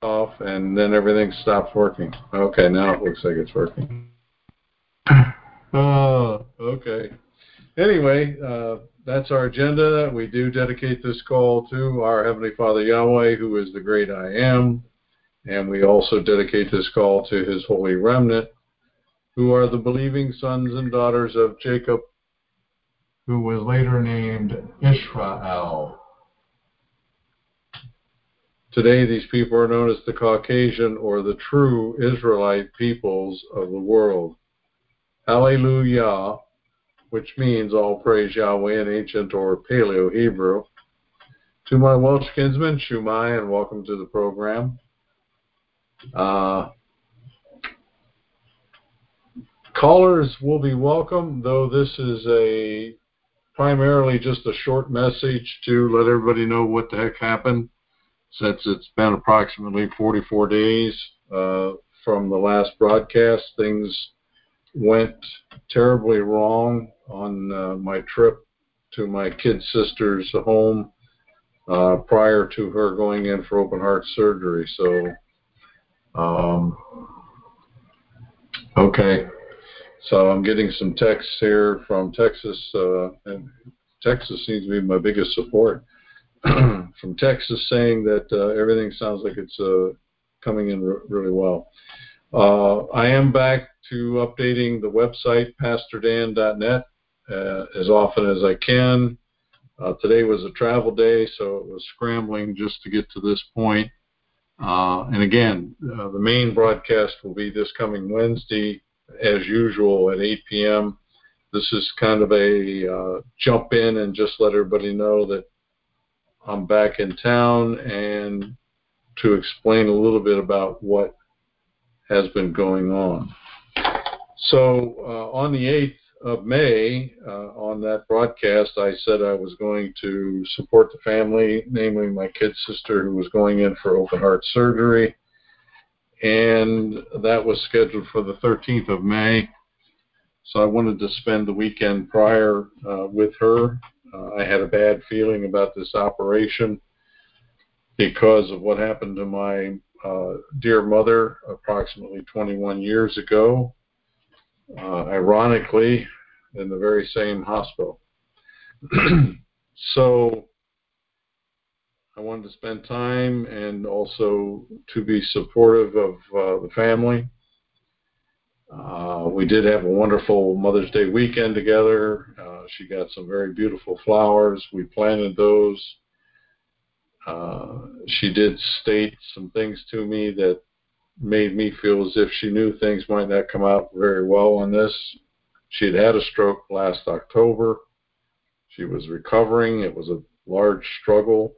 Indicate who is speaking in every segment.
Speaker 1: off, and then everything stops working. Okay, now it looks like it's working. Oh, okay. Anyway, that's our agenda. We do dedicate this call to our Heavenly Father Yahweh, who is the great I Am. And we also dedicate this call to His holy remnant, who are the believing sons and daughters of Jacob, who was later named Israel. Today, these people are known as the Caucasian or the true Israelite peoples of the world. Hallelujah, which means all praise Yahweh in ancient or Paleo-Hebrew. To my Welsh kinsmen, Shumai, and welcome to the program. Callers will be welcome, though this is primarily just a short message to let everybody know what the heck happened, since it's been approximately 44 days from the last broadcast. Things went terribly wrong on my trip to my kid sister's home prior to her going in for open heart surgery. So, okay. So I'm getting some texts here from Texas, and Texas seems to be my biggest support, from Texas saying that everything sounds like it's coming in really well. I am back to updating the website, pastordan.net, as often as I can. Today was a travel day, so it was scrambling just to get to this point. And again, the main broadcast will be this coming Wednesday, as usual, at 8 p.m. This is kind of a jump in and just let everybody know that I'm back in town and to explain a little bit about what has been going on. So on the 8th of May, on that broadcast, I said I was going to support the family, namely my kid sister who was going in for open heart surgery. And that was scheduled for the 13th of May. So I wanted to spend the weekend prior with her. I had a bad feeling about this operation because of what happened to my dear mother approximately 21 years ago, ironically, in the very same hospital. So I wanted to spend time and also to be supportive of the family. We did have a wonderful Mother's Day weekend together. She got some very beautiful flowers. We planted those. She did state some things to me that made me feel as if she knew things might not come out very well on this. She had a stroke last October. She was recovering. It was a large struggle.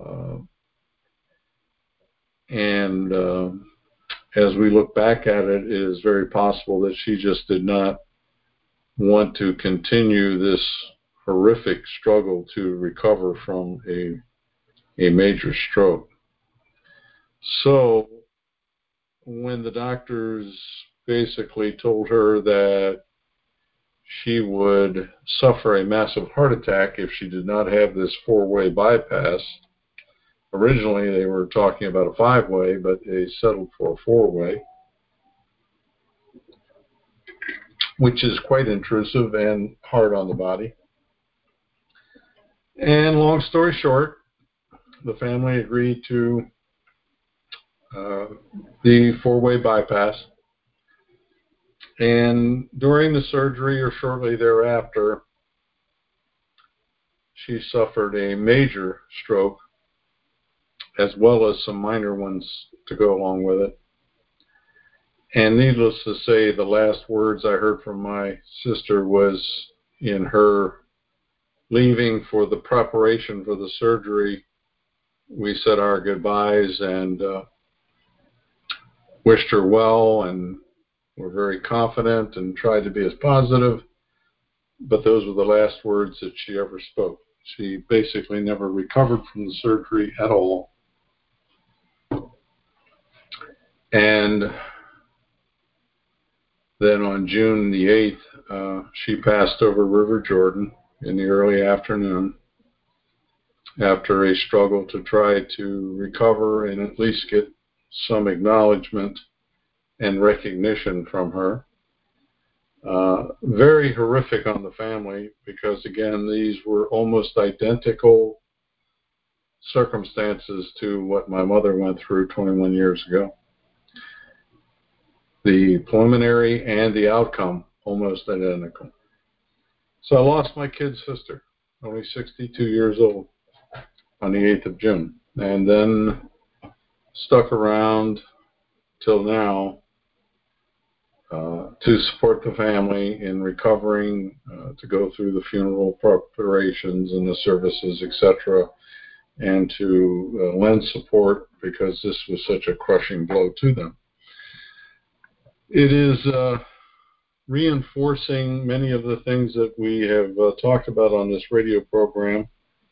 Speaker 1: And as we look back at it, it is very possible that she just did not want to continue this horrific struggle to recover from a major stroke. So when the doctors basically told her that she would suffer a massive heart attack if she did not have this 4-way bypass, originally they were talking about a 5-way, but they settled for a 4-way, which is quite intrusive and hard on the body. And long story short, the family agreed to the 4-way bypass. And during the surgery or shortly thereafter, she suffered a major stroke as well as some minor ones to go along with it. And needless to say, the last words I heard from my sister was in her leaving for the preparation for the surgery. We said our goodbyes and wished her well, and were very confident and tried to be as positive. But those were the last words that she ever spoke. She basically never recovered from the surgery at all. And then on June the 8th, she passed over River Jordan in the early afternoon after a struggle to try to recover and at least get some acknowledgement and recognition from her. Very horrific on the family because, again, these were almost identical circumstances to what my mother went through 21 years ago. The preliminary and the outcome almost identical. So I lost my kid sister, only 62 years old, on the 8th of June, and then stuck around till now to support the family in recovering, to go through the funeral preparations and the services, etc., and to lend support because this was such a crushing blow to them. It is reinforcing many of the things that we have talked about on this radio program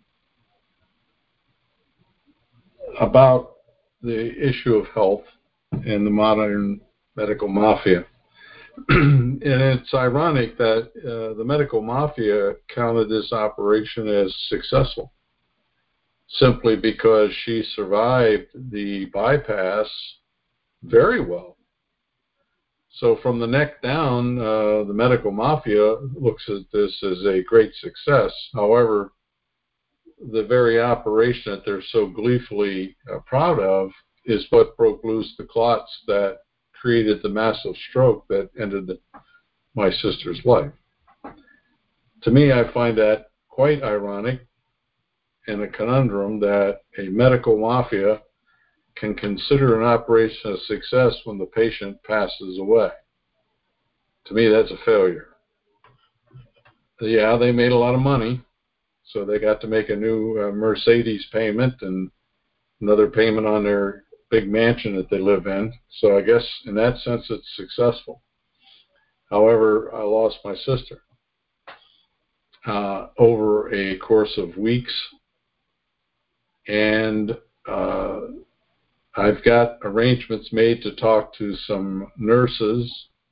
Speaker 1: about the issue of health and the modern medical mafia. And it's ironic that the medical mafia counted this operation as successful simply because she survived the bypass very well. So from the neck down, the medical mafia looks at this as a great success. However, the very operation that they're so gleefully proud of is what broke loose the clots that created the massive stroke that ended my sister's life. To me, I find that quite ironic and a conundrum that a medical mafia can consider an operation a success when the patient passes away. To me, that's a failure. Yeah, they made a lot of money, so they got to make a new Mercedes payment and another payment on their big mansion that they live in. So I guess in that sense it's successful. However, I lost my sister over a course of weeks, and I've got arrangements made to talk to some nurses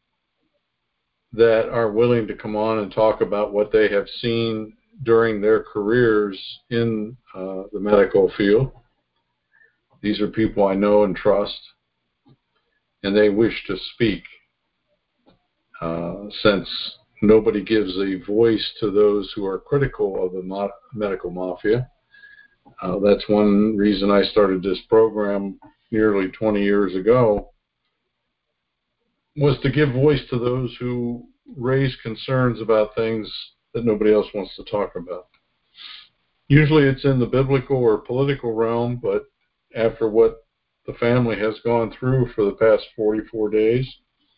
Speaker 1: that are willing to come on and talk about what they have seen during their careers in the medical field. These are people I know and trust, and they wish to speak since nobody gives a voice to those who are critical of the medical mafia. That's one reason I started this program nearly 20 years ago, was to give voice to those who raise concerns about things that nobody else wants to talk about. Usually it's in the biblical or political realm, but after what the family has gone through for the past 44 days,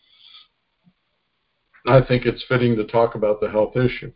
Speaker 1: I think it's fitting to talk about the health issue.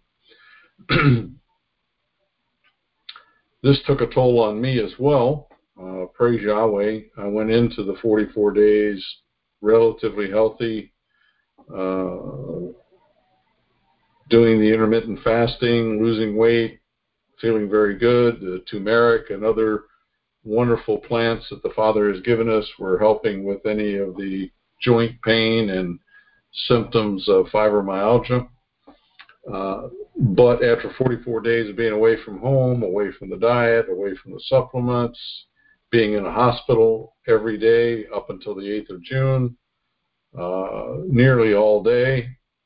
Speaker 1: This took a toll on me as well. Praise Yahweh. I went into the 44 days relatively healthy, doing the intermittent fasting, losing weight, feeling very good. The turmeric and other wonderful plants that the Father has given us were helping with any of the joint pain and symptoms of fibromyalgia. But after 44 days of being away from home, away from the diet, away from the supplements, being in a hospital every day up until the 8th of June, nearly all day,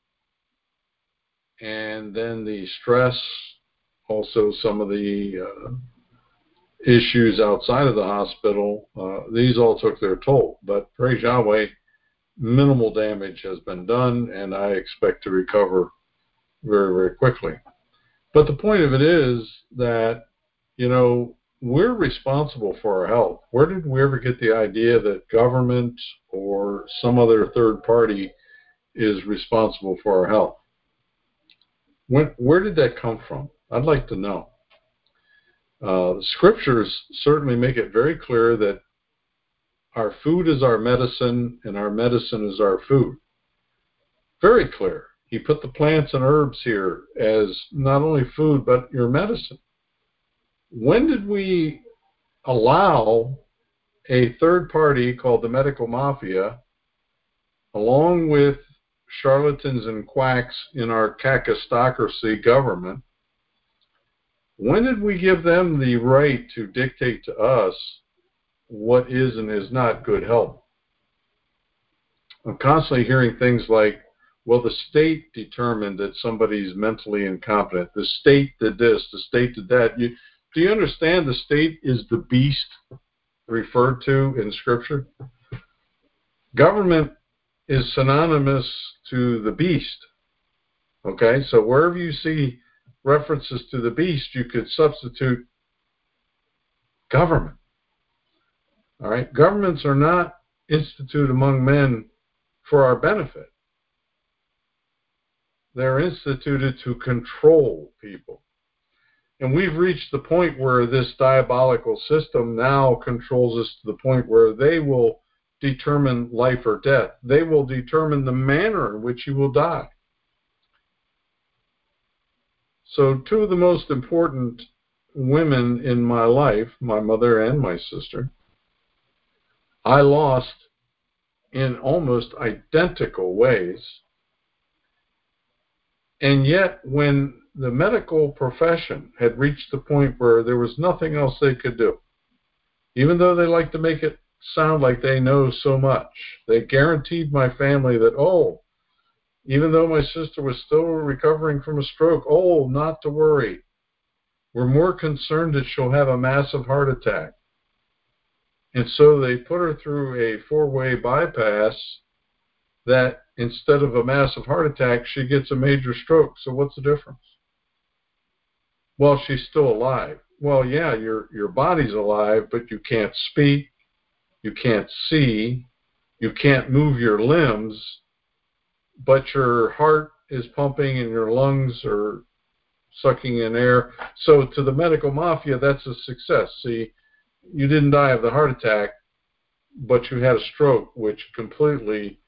Speaker 1: and then the stress, also some of the issues outside of the hospital, these all took their toll. But praise Yahweh, minimal damage has been done, and I expect to recover very, very quickly. But the point of it is that, you know, we're responsible for our health. Where did we ever get the idea that government or some other third party is responsible for our health? Where did that come from? I'd like to know. The scriptures certainly make it very clear that our food is our medicine and our medicine is our food. Very clear. He put the plants and herbs here as not only food, but your medicine. When did we allow a third party called the medical mafia, along with charlatans and quacks in our kakistocracy government, when did we give them the right to dictate to us what is and is not good help. I'm constantly hearing things like, well, the state determined that somebody's mentally incompetent. The state did this, the state did that. Do you understand the state is the beast referred to in Scripture? Government is synonymous to the beast. Okay, so wherever you see references to the beast, you could substitute government. All right, governments are not instituted among men for our benefit. They're instituted to control people. And we've reached the point where this diabolical system now controls us to the point where they will determine life or death. They will determine the manner in which you will die. So two of the most important women in my life, my mother and my sister, I lost in almost identical ways. And yet, when the medical profession had reached the point where there was nothing else they could do, even though they like to make it sound like they know so much, they guaranteed my family that, oh, even though my sister was still recovering from a stroke, oh, not to worry. We're more concerned that she'll have a massive heart attack. And so they put her through a four-way bypass that instead of a massive heart attack, she gets a major stroke. So what's the difference? Well, she's still alive. Well, yeah, your body's alive, but you can't speak, you can't see, you can't move your limbs, but your heart is pumping and your lungs are sucking in air. So to the medical mafia, that's a success. See, you didn't die of the heart attack, but you had a stroke, which completely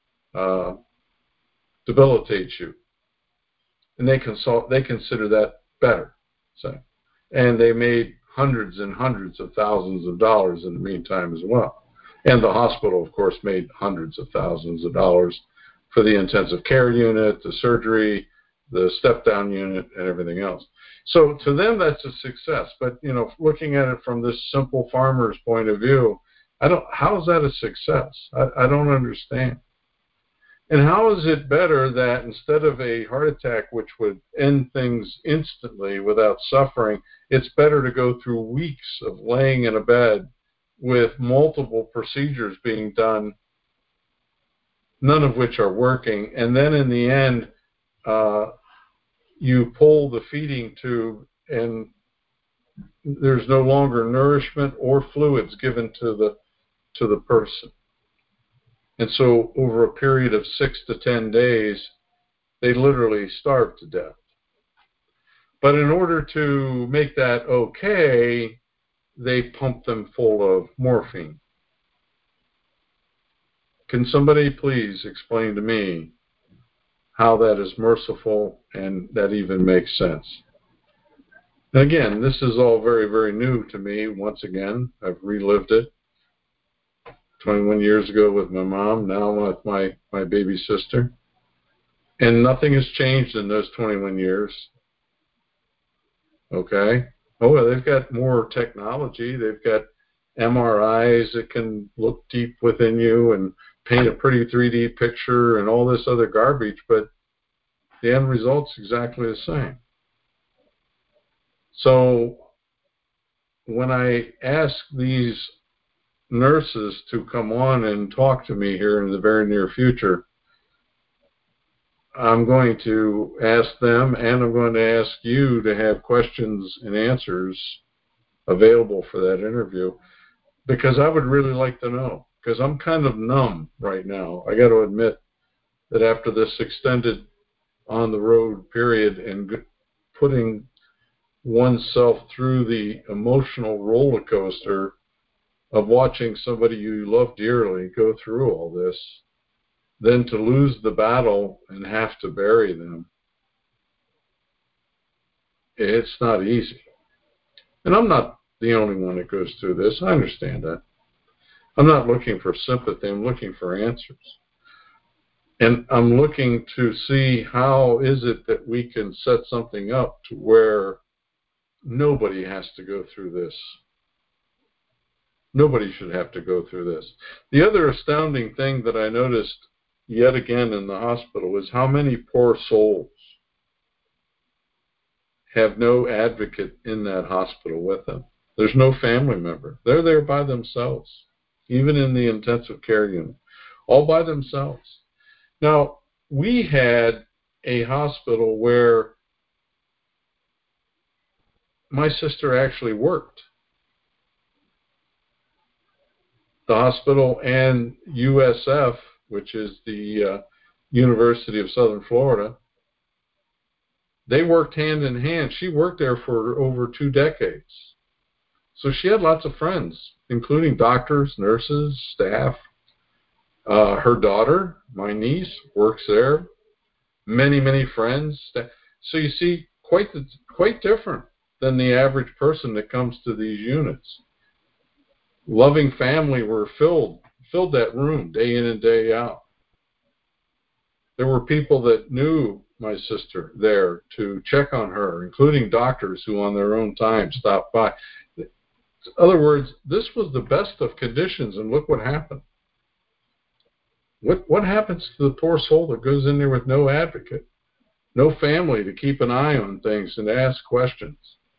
Speaker 1: debilitates you. And they consider that better. So, and they made hundreds and hundreds of thousands of dollars in the meantime as well. And the hospital, of course, made hundreds of thousands of dollars for the intensive care unit, the surgery, the step-down unit, and everything else. So to them, that's a success. But, you know, looking at it from this simple farmer's point of view, how is that a success? I don't understand. And how is it better that instead of a heart attack, which would end things instantly without suffering, it's better to go through weeks of laying in a bed with multiple procedures being done, none of which are working, and then in the end, you pull the feeding tube and there's no longer nourishment or fluids given to the person. And so over a period of 6 to 10 days, they literally starve to death. But in order to make that okay, they pump them full of morphine. Can somebody please explain to me how that is merciful and that even makes sense? And again, this is all very, very new to me. Once again, I've relived it 21 years ago with my mom, now with my baby sister. And nothing has changed in those 21 years. Okay? Oh, well, they've got more technology. They've got MRIs that can look deep within you and paint a pretty 3D picture and all this other garbage, but the end result's exactly the same. So when I ask these nurses to come on and talk to me here in the very near future, I'm going to ask them and I'm going to ask you to have questions and answers available for that interview, because I would really like to know, because I'm kind of numb right now. I got to admit that after this extended on the road period and putting oneself through the emotional roller coaster of watching somebody you love dearly go through all this, then to lose the battle and have to bury them, it's not easy. And I'm not the only one that goes through this. I understand that. I'm not looking for sympathy. I'm looking for answers. And I'm looking to see how is it that we can set something up to where nobody has to go through this. Nobody should have to go through this. The other astounding thing that I noticed yet again in the hospital is how many poor souls have no advocate in that hospital with them. There's no family member. They're there by themselves, even in the intensive care unit, all by themselves. Now, we had a hospital where my sister actually worked. The hospital and USF, which is the University of Southern Florida, they worked hand in hand. She worked there for over 2 decades. So she had lots of friends, including doctors, nurses, staff. Her daughter, my niece, works there. Many, many friends. So you see, quite different than the average person that comes to these units. Loving family were filled that room day in and day out. There were people that knew my sister there to check on her, including doctors who on their own time stopped by. In other words, this was the best of conditions, and look what happened. What happens to the poor soul that goes in there with no advocate, no family to keep an eye on things and ask questions?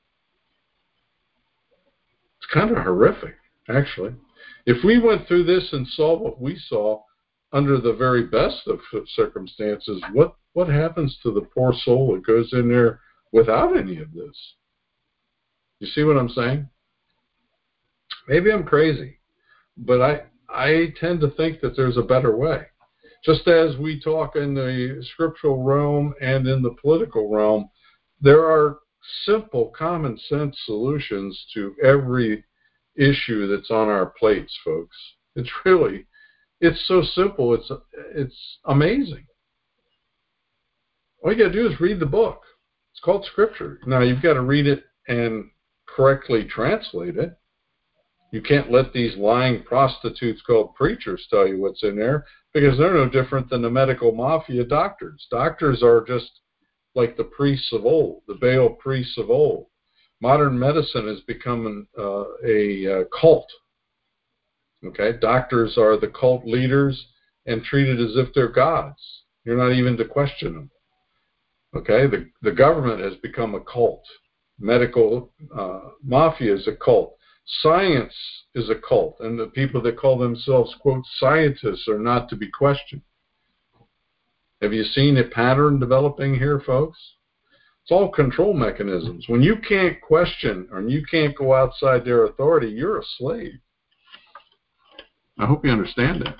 Speaker 1: It's kind of horrific, actually. If we went through this and saw what we saw under the very best of circumstances, what happens to the poor soul that goes in there without any of this? You see what I'm saying? Maybe I'm crazy, but I tend to think that there's a better way. Just as we talk in the scriptural realm and in the political realm, there are simple, common sense solutions to every issue that's on our plates, folks. It's so simple, it's amazing. All you got to do is read the book. It's called Scripture. Now, you've got to read it and correctly translate it. You can't let these lying prostitutes called preachers tell you what's in there, because they're no different than the medical mafia doctors. Doctors are just like the priests of old, the Baal priests of old. Modern medicine has become a cult. Okay, doctors are the cult leaders and treated as if they're gods. You're not even to question them. Okay, the government has become a cult. Medical mafia is a cult. Science is a cult, and the people that call themselves, quote, scientists are not to be questioned. Have you seen a pattern developing here, folks? It's all control mechanisms. When you can't question or you can't go outside their authority, you're a slave. I hope you understand that.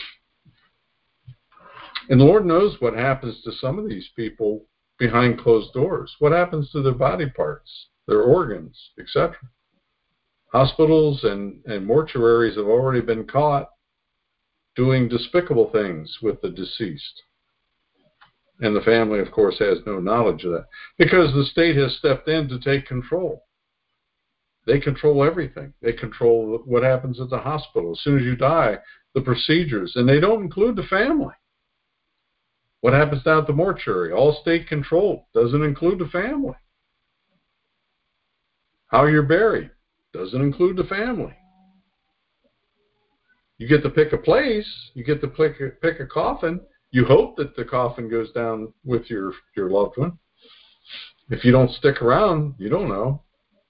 Speaker 1: And the Lord knows what happens to some of these people behind closed doors. What happens to their body parts, their organs, etc. Hospitals and mortuaries have already been caught doing despicable things with the deceased. And the family, of course, has no knowledge of that, because the state has stepped in to take control. They control everything. They control what happens at the hospital. As soon as you die, the procedures, and they don't include the family. What happens down at the mortuary? All state controlled. Doesn't include the family. How you're buried doesn't include the family. You get to pick a place. You get to pick a coffin. You hope that the coffin goes down with your loved one. If you don't stick around, you don't know.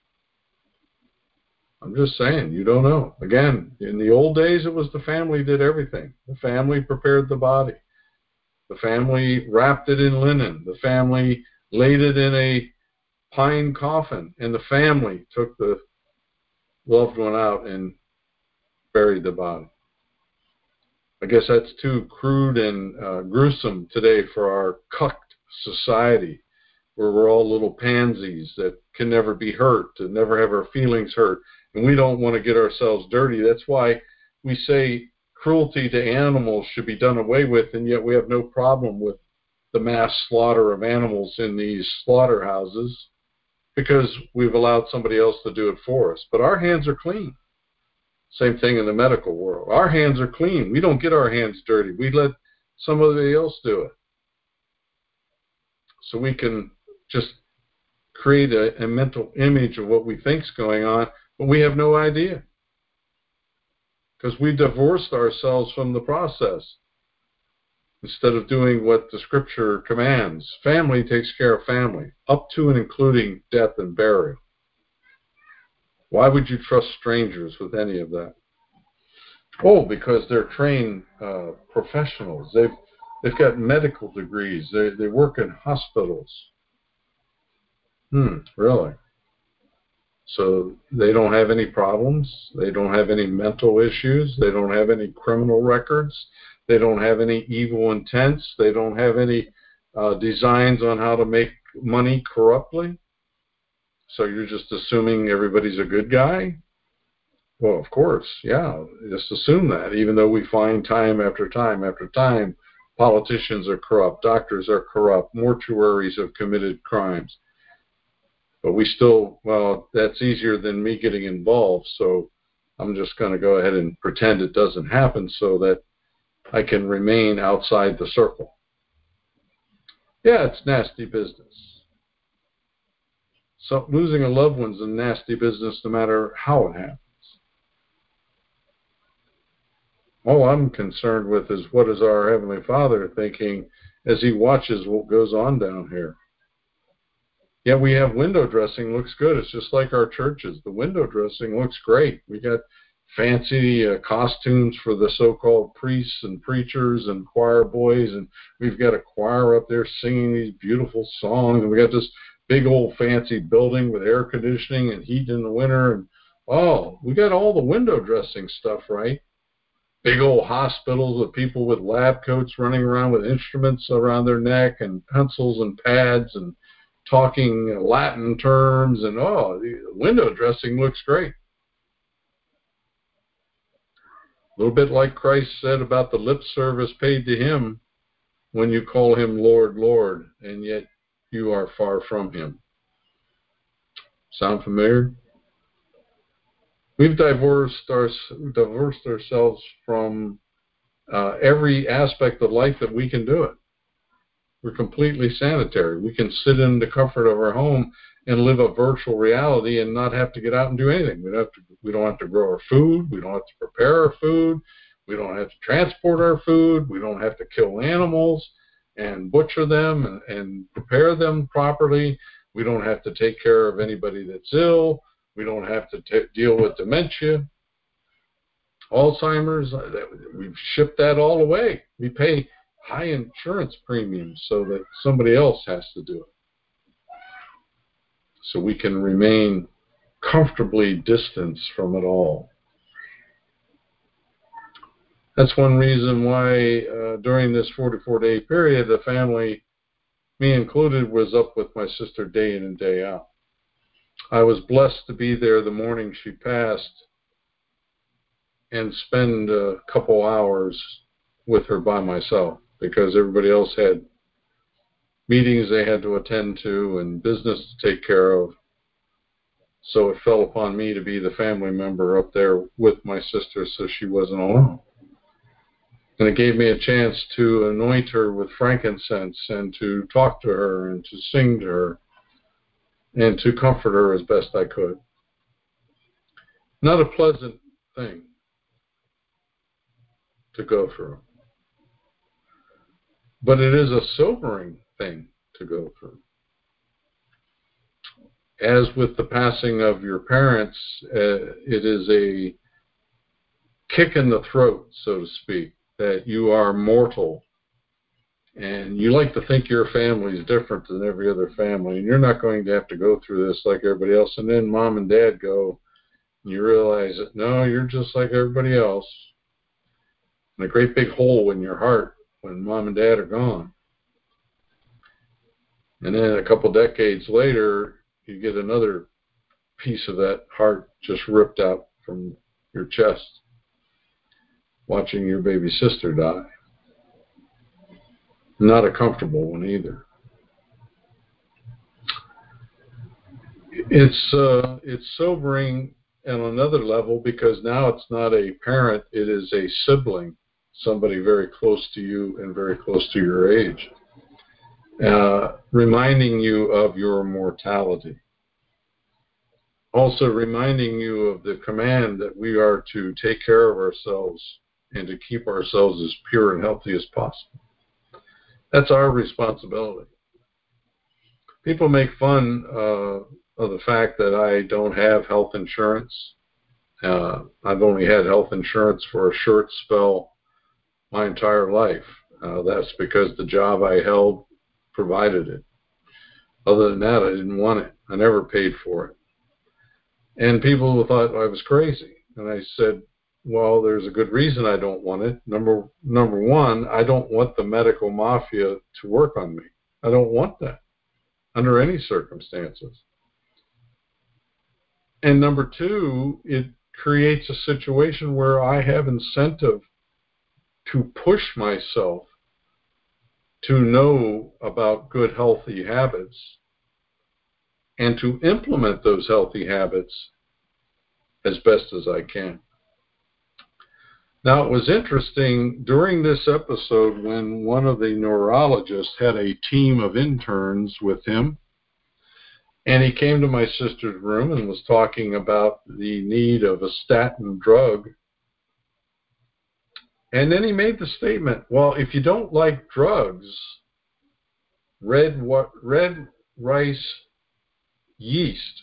Speaker 1: I'm just saying, you don't know. Again, in the old days, it was the family did everything. The family prepared the body. The family wrapped it in linen. The family laid it in a pine coffin, and the family took the loved one out and buried the body. I guess that's too crude and gruesome today for our cucked society, where we're all little pansies that can never be hurt, and never have our feelings hurt, and we don't want to get ourselves dirty. That's why we say cruelty to animals should be done away with, and yet we have no problem with the mass slaughter of animals in these slaughterhouses, because we've allowed somebody else to do it for us. But our hands are clean. Same thing in the medical world. Our hands are clean. We don't get our hands dirty. We let somebody else do it. So we can just create a mental image of what we think's going on, but we have no idea. because we divorced ourselves from the process instead of doing what the Scripture commands. Family takes care of family, up to and including death and burial. Why would you trust strangers with any of that? Oh, because they're trained professionals. They've got medical degrees. They work in hospitals. Really? So they don't have any problems. They don't have any mental issues. They don't have any criminal records. They don't have any evil intents. They don't have any designs on how to make money corruptly. So you're just assuming everybody's a good guy? Well, of course, yeah. Just assume that, even though we find time after time after time, politicians are corrupt, doctors are corrupt, mortuaries have committed crimes. But we still, well, that's easier than me getting involved, so I'm just going to go ahead and pretend it doesn't happen so that I can remain outside the circle. Yeah, it's nasty business. So losing a loved one's a nasty business no matter how it happens. All I'm concerned with is what is our Heavenly Father thinking as He watches what goes on down here. Yeah, we have window dressing, looks good. It's just like our churches. The window dressing looks great. We got fancy costumes for the so-called priests and preachers and choir boys, and we've got a choir up there singing these beautiful songs, and we got this big old fancy building with air conditioning and heat in the winter, and we got all the window dressing stuff right. Big old hospitals with people with lab coats running around with instruments around their neck and pencils and pads and talking Latin terms, and the window dressing looks great. A little bit like Christ said about the lip service paid to Him when you call Him Lord, Lord, and yet you are far from Him. Sound familiar? We've divorced ourselves from every aspect of life that we can do it. We're completely sanitary. We can sit in the comfort of our home and live a virtual reality and not have to get out and do anything. We don't have to grow our food. We don't have to prepare our food. We don't have to transport our food. We don't have to kill animals and butcher them and prepare them properly. We don't have to take care of anybody that's ill. We don't have to deal with dementia, Alzheimer's. We've shipped that all away. We pay high insurance premiums so that somebody else has to do it, so we can remain comfortably distanced from it all. That's one reason why during this 44-day period, the family, me included, was up with my sister day in and day out. I was blessed to be there the morning she passed and spend a couple hours with her by myself, because everybody else had meetings they had to attend to and business to take care of. So it fell upon me to be the family member up there with my sister so she wasn't alone. And it gave me a chance to anoint her with frankincense and to talk to her and to sing to her and to comfort her as best I could. Not a pleasant thing to go through, but it is a sobering thing to go through. As with the passing of your parents, it is a kick in the throat, so to speak, that you are mortal. And you like to think your family is different than every other family, and you're not going to have to go through this like everybody else. And then mom and dad go, and you realize that, no, you're just like everybody else. And a great big hole in your heart when mom and dad are gone. And then a couple decades later, you get another piece of that heart just ripped out from your chest, watching your baby sister die. Not a comfortable one either. It's sobering on another level, because now it's not a parent, it is a sibling, somebody very close to you and very close to your age, reminding you of your mortality. Also reminding you of the command that we are to take care of ourselves and to keep ourselves as pure and healthy as possible. That's our responsibility. People make fun of the fact that I don't have health insurance. I've only had health insurance for a short spell my entire life. That's because the job I held provided it. Other than that, I didn't want it. I never paid for it. And people thought I was crazy. And I said, well, there's a good reason I don't want it. Number one, I don't want the medical mafia to work on me. I don't want that under any circumstances. And number two, it creates a situation where I have incentive to push myself to know about good, healthy habits and to implement those healthy habits as best as I can. Now, it was interesting during this episode when one of the neurologists had a team of interns with him, and he came to my sister's room and was talking about the need of a statin drug. And then he made the statement, well, if you don't like drugs, red rice yeast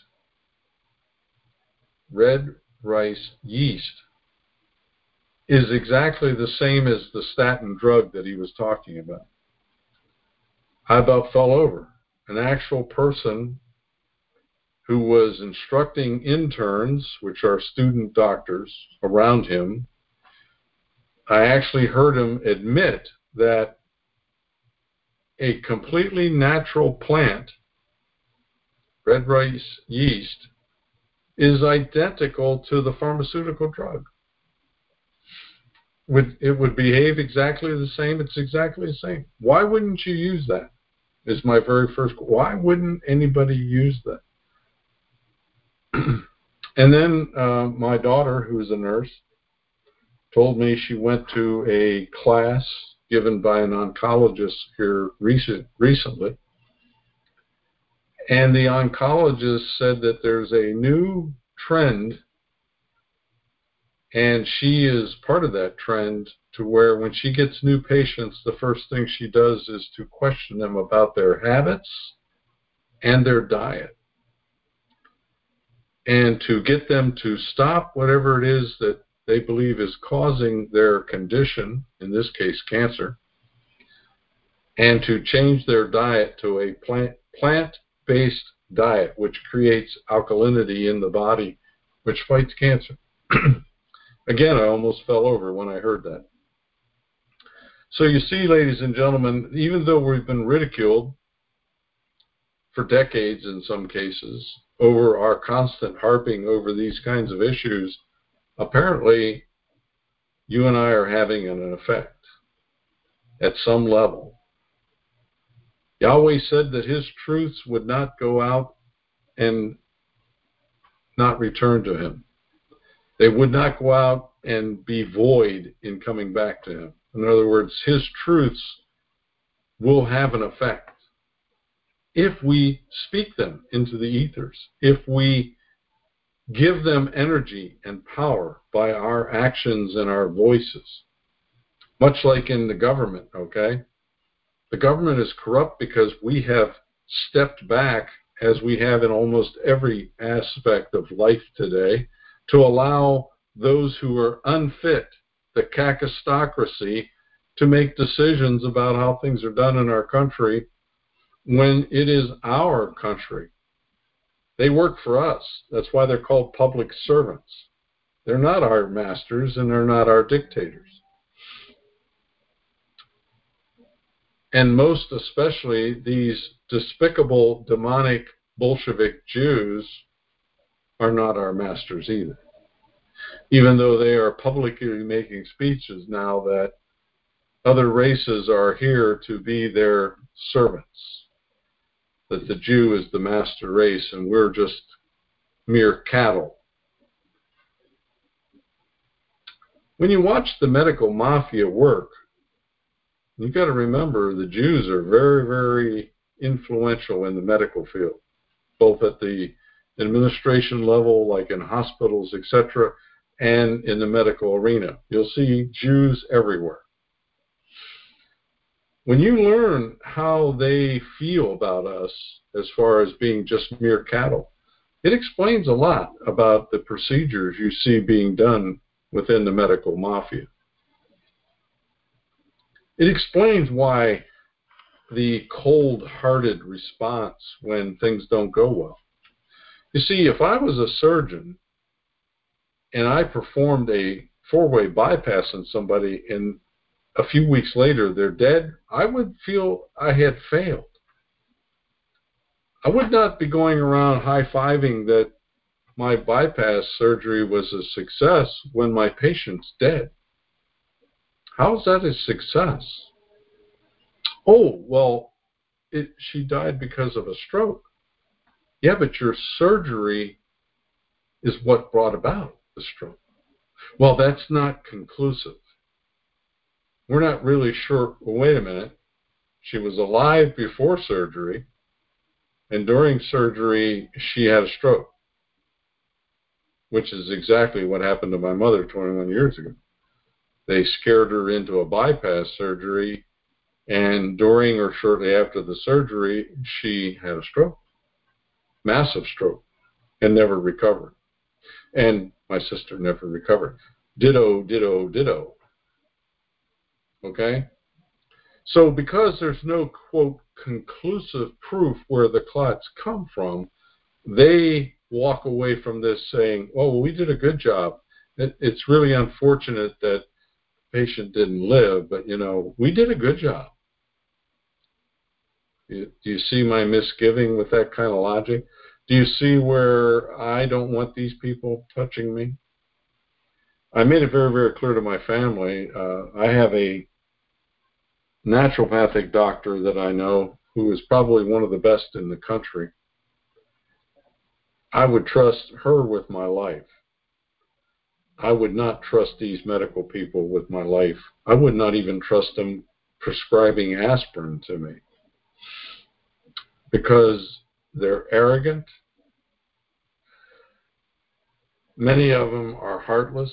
Speaker 1: is exactly the same as the statin drug that he was talking about. I about fell over. An actual person who was instructing interns, which are student doctors, around him, I actually heard him admit that a completely natural plant, red rice yeast, is identical to the pharmaceutical drug. It would behave exactly the same. It's exactly the same. Why wouldn't you use that? Is my very first. Why wouldn't anybody use that? And then my daughter, who's a nurse, told me she went to a class given by an oncologist here recently. And the oncologist said that there's a new trend, and she is part of that trend, to where when she gets new patients, the first thing she does is to question them about their habits and their diet, and to get them to stop whatever it is that they believe is causing their condition, in this case cancer, and to change their diet to a plant-based diet, which creates alkalinity in the body, which fights cancer. Again, I almost fell over when I heard that. So you see, ladies and gentlemen, even though we've been ridiculed for decades in some cases over our constant harping over these kinds of issues, apparently you and I are having an effect at some level. Yahweh said that his truths would not go out and not return to him. They would not go out and be void in coming back to him. In other words, his truths will have an effect if we speak them into the ethers, if we give them energy and power by our actions and our voices. Much like in the government, okay? The government is corrupt because we have stepped back, as we have in almost every aspect of life today, to allow those who are unfit, the kakistocracy, to make decisions about how things are done in our country when it is our country. They work for us. That's why they're called public servants. They're not our masters and they're not our dictators. And most especially, these despicable, demonic, Bolshevik Jews are not our masters either. Even though they are publicly making speeches now that other races are here to be their servants, that the Jew is the master race and we're just mere cattle. When you watch the medical mafia work, you've got to remember the Jews are very, very influential in the medical field, both at the administration level, like in hospitals, etc., and in the medical arena. You'll see Jews everywhere. When you learn how they feel about us as far as being just mere cattle, it explains a lot about the procedures you see being done within the medical mafia. It explains why the cold-hearted response when things don't go well. You see, if I was a surgeon and I performed a four-way bypass on somebody and a few weeks later they're dead, I would feel I had failed. I would not be going around high-fiving that my bypass surgery was a success when my patient's dead. How is that a success? Oh, well, she died because of a stroke. Yeah, but your surgery is what brought about the stroke. Well, that's not conclusive. We're not really sure. Well, wait a minute. She was alive before surgery, and during surgery, she had a stroke, which is exactly what happened to my mother 21 years ago. They scared her into a bypass surgery, and during or shortly after the surgery, she had a stroke, massive stroke, and never recovered. And my sister never recovered. Ditto, ditto, ditto. Okay? So because there's no, quote, conclusive proof where the clots come from, they walk away from this saying, oh, well, we did a good job. It's really unfortunate that the patient didn't live, but, we did a good job. Do you see my misgiving with that kind of logic? Do you see where I don't want these people touching me? I made it very, very clear to my family. I have a naturopathic doctor that I know who is probably one of the best in the country. I would trust her with my life. I would not trust these medical people with my life. I would not even trust them prescribing aspirin to me because they're arrogant. Many of them are heartless.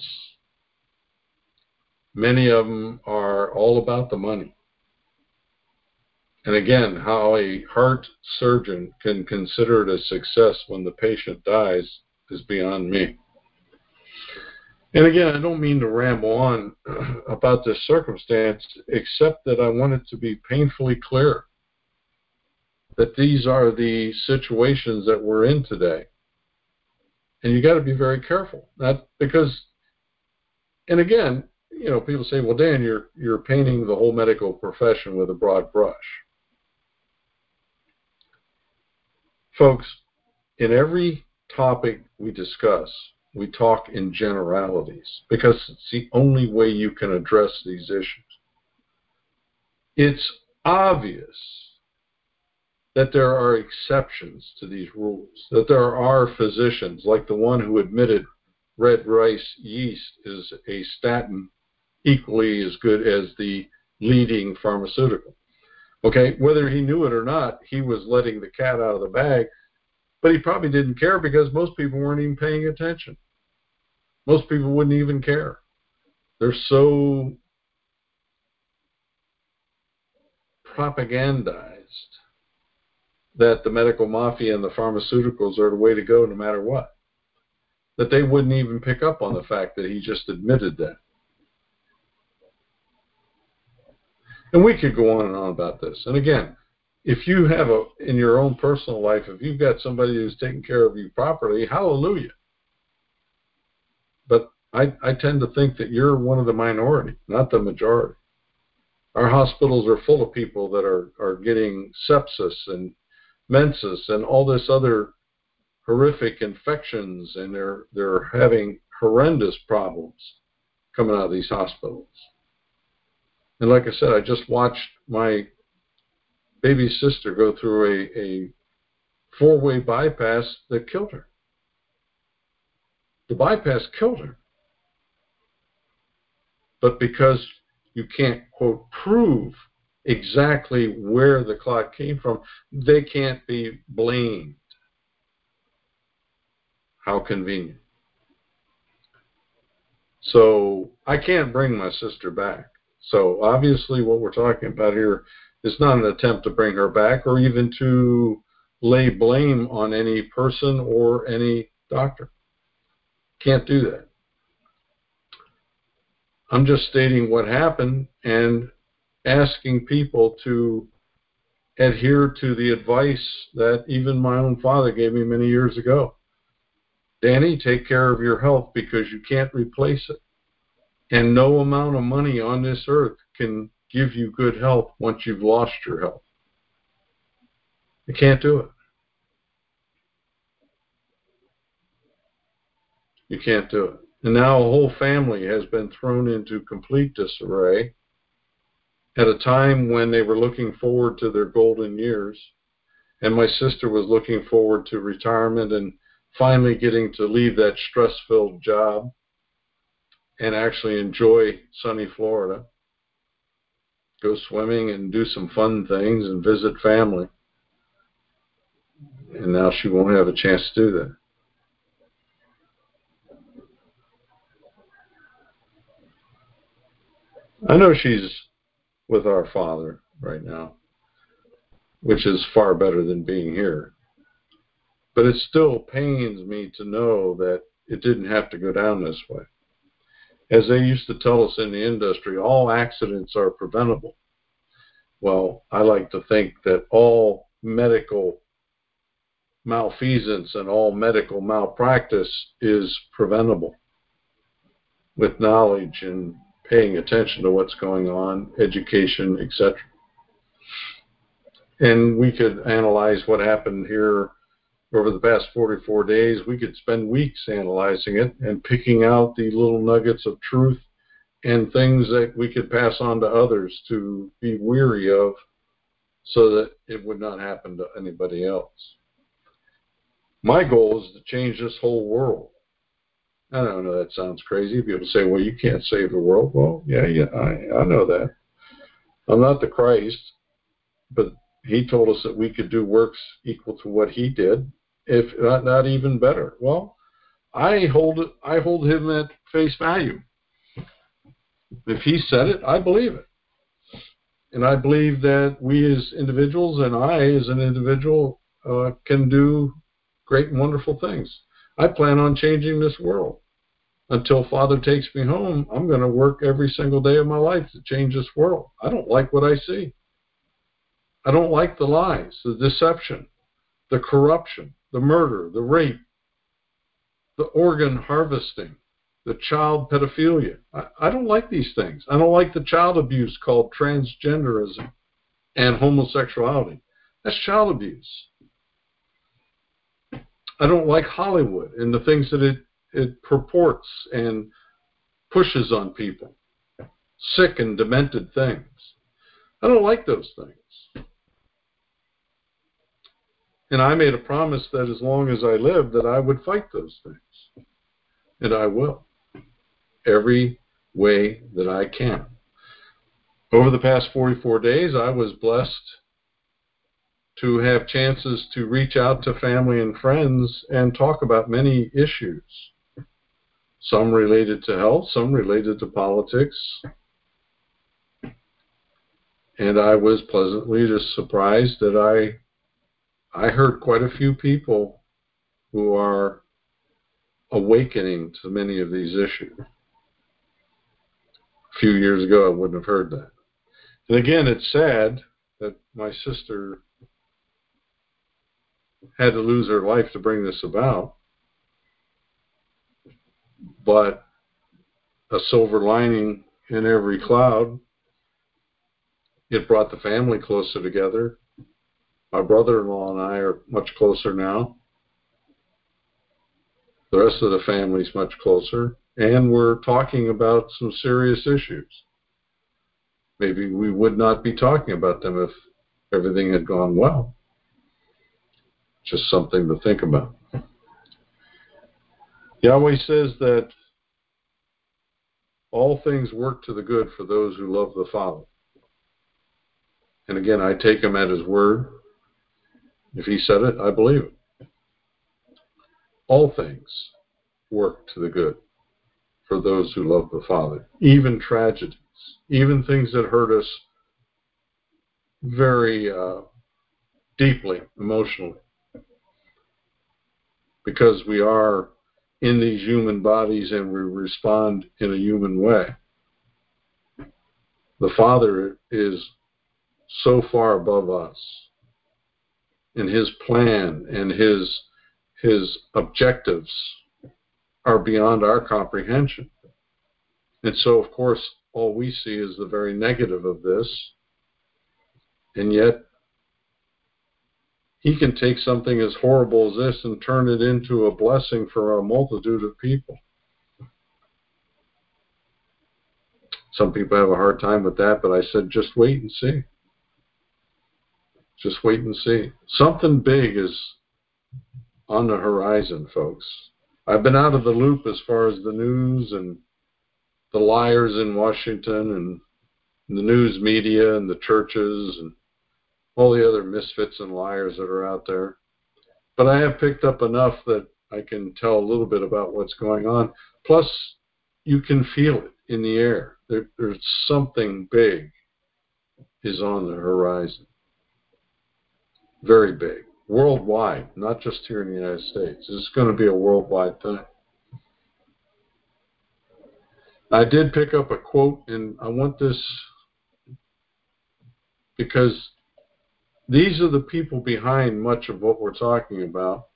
Speaker 1: Many of them are all about the money. And again, how a heart surgeon can consider it a success when the patient dies is beyond me. And again, I don't mean to ramble on about this circumstance, except that I want it to be painfully clear that these are the situations that we're in today. And you got to be very careful. Not because, and again, people say, well, Dan, you're painting the whole medical profession with a broad brush. Folks, in every topic we discuss, we talk in generalities because it's the only way you can address these issues. It's obvious that there are exceptions to these rules, that there are physicians, like the one who admitted red rice yeast is a statin equally as good as the leading pharmaceutical. Okay, whether he knew it or not, he was letting the cat out of the bag, but he probably didn't care because most people weren't even paying attention. Most people wouldn't even care. They're so propagandized that the medical mafia and the pharmaceuticals are the way to go no matter what, that they wouldn't even pick up on the fact that he just admitted that. And we could go on and on about this. And again, if you have in your own personal life, if you've got somebody who's taking care of you properly, hallelujah. But I tend to think that you're one of the minority, not the majority. Our hospitals are full of people that are getting sepsis and menses and all this other horrific infections, and they're having horrendous problems coming out of these hospitals. And like I said, I just watched my baby sister go through a four-way bypass that killed her. The bypass killed her. But because you can't, quote, prove exactly where the clot came from, they can't be blamed. How convenient. So I can't bring my sister back. So obviously what we're talking about here is not an attempt to bring her back or even to lay blame on any person or any doctor. Can't do that. I'm just stating what happened and asking people to adhere to the advice that even my own father gave me many years ago. Danny, take care of your health because you can't replace it. And no amount of money on this earth can give you good health once you've lost your health. You can't do it. You can't do it. And now a whole family has been thrown into complete disarray at a time when they were looking forward to their golden years. And my sister was looking forward to retirement and finally getting to leave that stress-filled job and actually enjoy sunny Florida, go swimming and do some fun things and visit family. And now she won't have a chance to do that. I know she's with our Father right now, which is far better than being here. But it still pains me to know that it didn't have to go down this way. As they used to tell us in the industry, all accidents are preventable. Well, I like to think that all medical malfeasance and all medical malpractice is preventable with knowledge and paying attention to what's going on, education, etc. And we could analyze what happened here over the past 44 days. We could spend weeks analyzing it and picking out the little nuggets of truth and things that we could pass on to others to be weary of so that it would not happen to anybody else. My goal is to change this whole world. I don't know, that sounds crazy. People say, well, you can't save the world. Well, yeah, I know that. I'm not the Christ, but he told us that we could do works equal to what he did, if not even better. Well, I hold him at face value. If he said it, I believe it. And I believe that we as individuals and I as an individual can do great and wonderful things. I plan on changing this world. Until Father takes me home, I'm going to work every single day of my life to change this world. I don't like what I see. I don't like the lies, the deception, the corruption, the murder, the rape, the organ harvesting, the child pedophilia. I don't like these things. I don't like the child abuse called transgenderism and homosexuality. That's child abuse. I don't like Hollywood and the things that it purports and pushes on people. Sick and demented things. I don't like those things. And I made a promise that as long as I live that I would fight those things. And I will. Every way that I can. Over the past 44 days, I was blessed to have chances to reach out to family and friends and talk about many issues. Some related to health, some related to politics. And I was pleasantly just surprised that I heard quite a few people who are awakening to many of these issues. A few years ago, I wouldn't have heard that. And again, it's sad that my sister had to lose her life to bring this about. But a silver lining in every cloud, it brought the family closer together. My brother-in-law and I are much closer now. The rest of the family's much closer. And we're talking about some serious issues. Maybe we would not be talking about them if everything had gone well. Just something to think about. Yahweh says that all things work to the good for those who love the Father. And again, I take him at his word. If he said it, I believe it. all things work to the good for those who love the Father, even tragedies, even things that hurt us very deeply, emotionally, because we are in these human bodies and we respond in a human way. The Father is so far above us, and His plan and His objectives are beyond our comprehension. And so, of course, all we see is the very negative of this, and yet He can take something as horrible as this and turn it into a blessing for a multitude of people. Some people have a hard time with that, but I said, just wait and see. Just wait and see. Something big is on the horizon, folks. I've been out of the loop as far as the news and the liars in Washington and the news media and the churches and all the other misfits and liars that are out there. But I have picked up enough that I can tell a little bit about what's going on. Plus, you can feel it in the air. There's something big is on the horizon. Very big. Worldwide, not just here in the United States. It's going to be a worldwide thing. I did pick up a quote, and I want this because these are the people behind much of what we're talking about.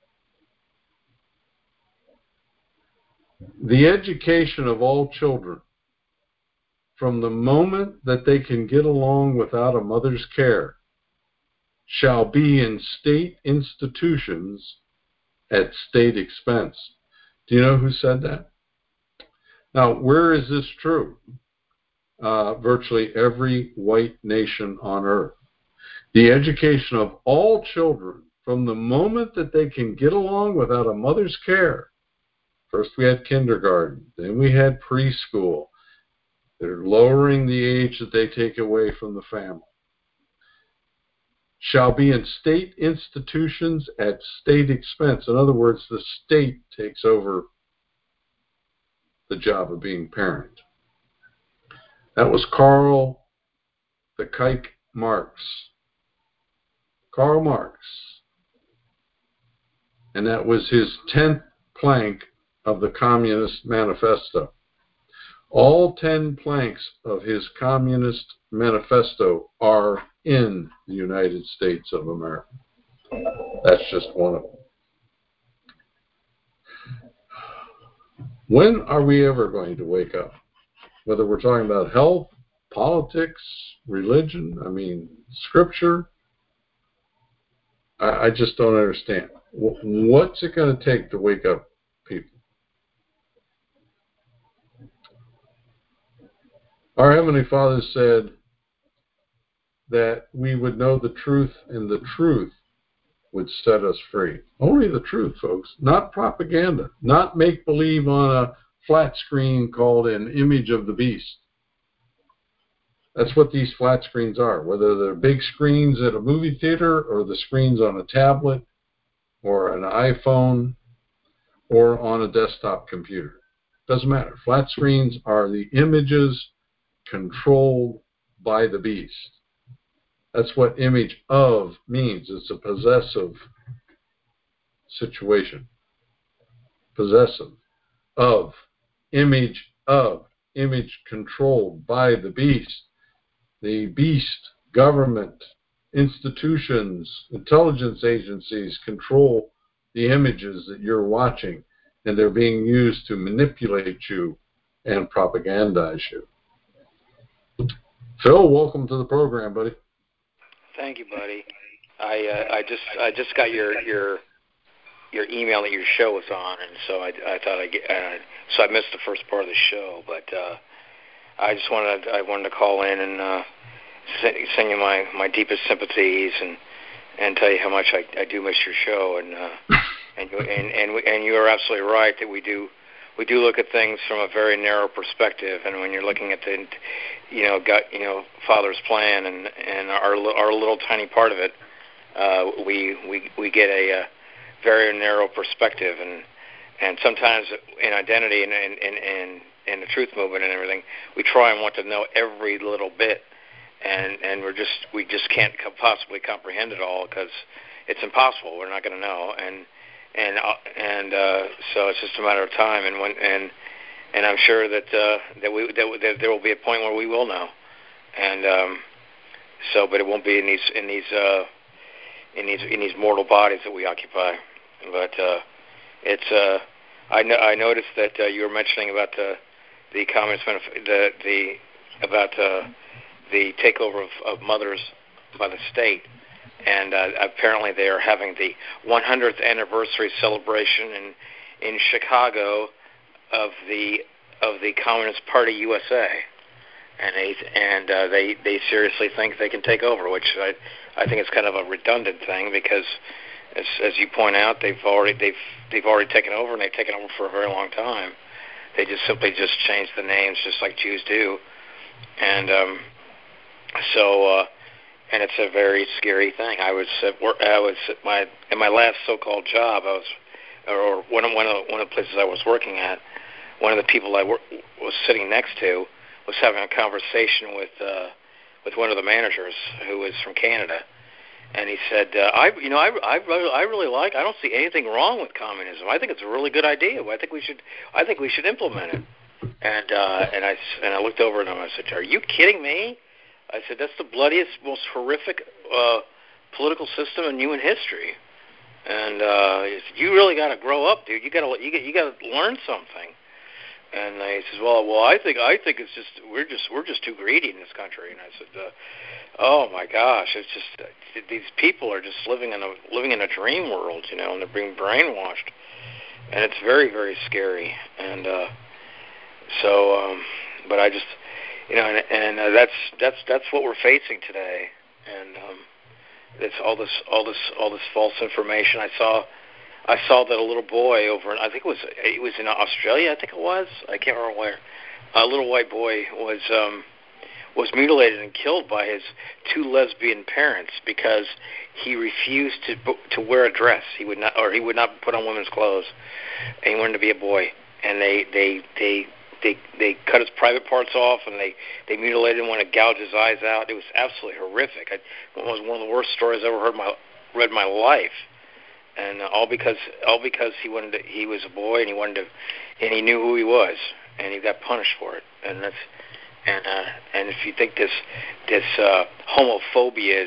Speaker 1: The education of all children, from the moment that they can get along without a mother's care, shall be in state institutions at state expense. Do you know who said that? Now, where is this true? Virtually every white nation on earth. The education of all children from the moment that they can get along without a mother's care. First we had kindergarten, then we had preschool. They're lowering the age that they take away from the family. Shall be in state institutions at state expense. In other words, the state takes over the job of being parent. That was Karl the Kike Marx. Karl Marx. And that was his 10th plank of the Communist Manifesto. All 10 planks of his Communist Manifesto are in the United States of America. That's just one of them. When are we ever going to wake up? Whether we're talking about health, politics, religion, scripture, I just don't understand. What's it going to take to wake up people? Our Heavenly Father said that we would know the truth, and the truth would set us free. Only the truth, folks, not propaganda, not make-believe on a flat screen called an image of the beast. That's what these flat screens are, whether they're big screens at a movie theater or the screens on a tablet or an iPhone or on a desktop computer. Doesn't matter. Flat screens are the images controlled by the beast. That's what image of means. It's a possessive situation. Possessive of, image controlled by the beast. The beast, government, institutions, intelligence agencies control the images that you're watching, and they're being used to manipulate you and propagandize you. Phil, welcome to the program, buddy.
Speaker 2: Thank you, buddy. I just got your email that your show was on, and so I thought so I missed the first part of the show, but I wanted to call in and send you my deepest sympathies and tell you how much I do miss your show, and you are absolutely right that we do look at things from a very narrow perspective, and when you're looking at the Father's plan and our little tiny part of it, we get a very narrow perspective, and And sometimes in identity and in the truth movement and everything, we try and want to know every little bit, and we just can't possibly comprehend it all because it's impossible. We're not going to know, and so it's just a matter of time. And I'm sure that there will be a point where we will know, and but it won't be in these mortal bodies that we occupy. But it's I noticed that you were mentioning about the Communist about the takeover of mothers by the state, and apparently they are having the 100th anniversary celebration in Chicago of the Communist Party USA, and they seriously think they can take over, which I think it's kind of a redundant thing because, as you point out, they've already taken over, and they've taken over for a very long time. They just simply changed the names, just like Jews do, and and it's a very scary thing. I was in my last so-called job. Or one of the places I was working at. One of the people I was sitting next to was having a conversation with one of the managers who was from Canada, and he said, I really like. I don't see anything wrong with communism. I think it's a really good idea. I think we should implement it. And I looked over at him. I said, "Are you kidding me?" I said, "That's the bloodiest, most horrific political system in human history." And he said, "You really got to grow up, dude. You got to learn something." And he says, "Well, I think it's just we're just too greedy in this country." And I said, "Oh my gosh, it's just these people are just living in a dream world, and they're being brainwashed, and it's very, very scary." And but I just, and that's what we're facing today, and it's all this false information. I saw that a little boy over, I think it was in Australia. I think it was. I can't remember where. A little white boy was mutilated and killed by his two lesbian parents because he refused to wear a dress. He would not put on women's clothes, and he wanted to be a boy. And they cut his private parts off, and they mutilated him, wanted to gouge his eyes out. It was absolutely horrific. It was one of the worst stories I ever read in my life. And all because he was a boy, and he knew who he was, and he got punished for it. And that's and if you think this homophobia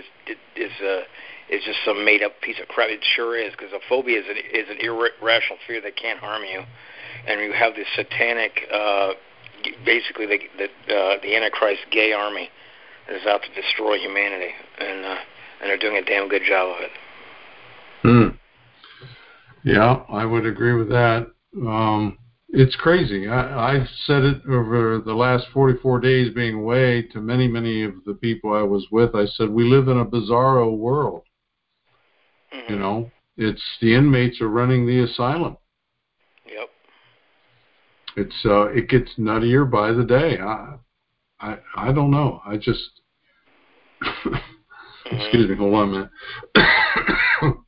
Speaker 2: is just some made up piece of crap, it sure is, because a phobia is an irrational fear that can't harm you, and you have this satanic, basically the Antichrist gay army that is out to destroy humanity, and they're doing a damn good job of it.
Speaker 1: Yeah, I would agree with that. It's crazy. I've said it over the last 44 days being away to many, many of the people I was with. I said, we live in a bizarro world.
Speaker 2: Mm-hmm.
Speaker 1: It's the inmates are running the asylum.
Speaker 2: Yep.
Speaker 1: It gets nuttier by the day. I don't know. I just excuse me, hold on a minute.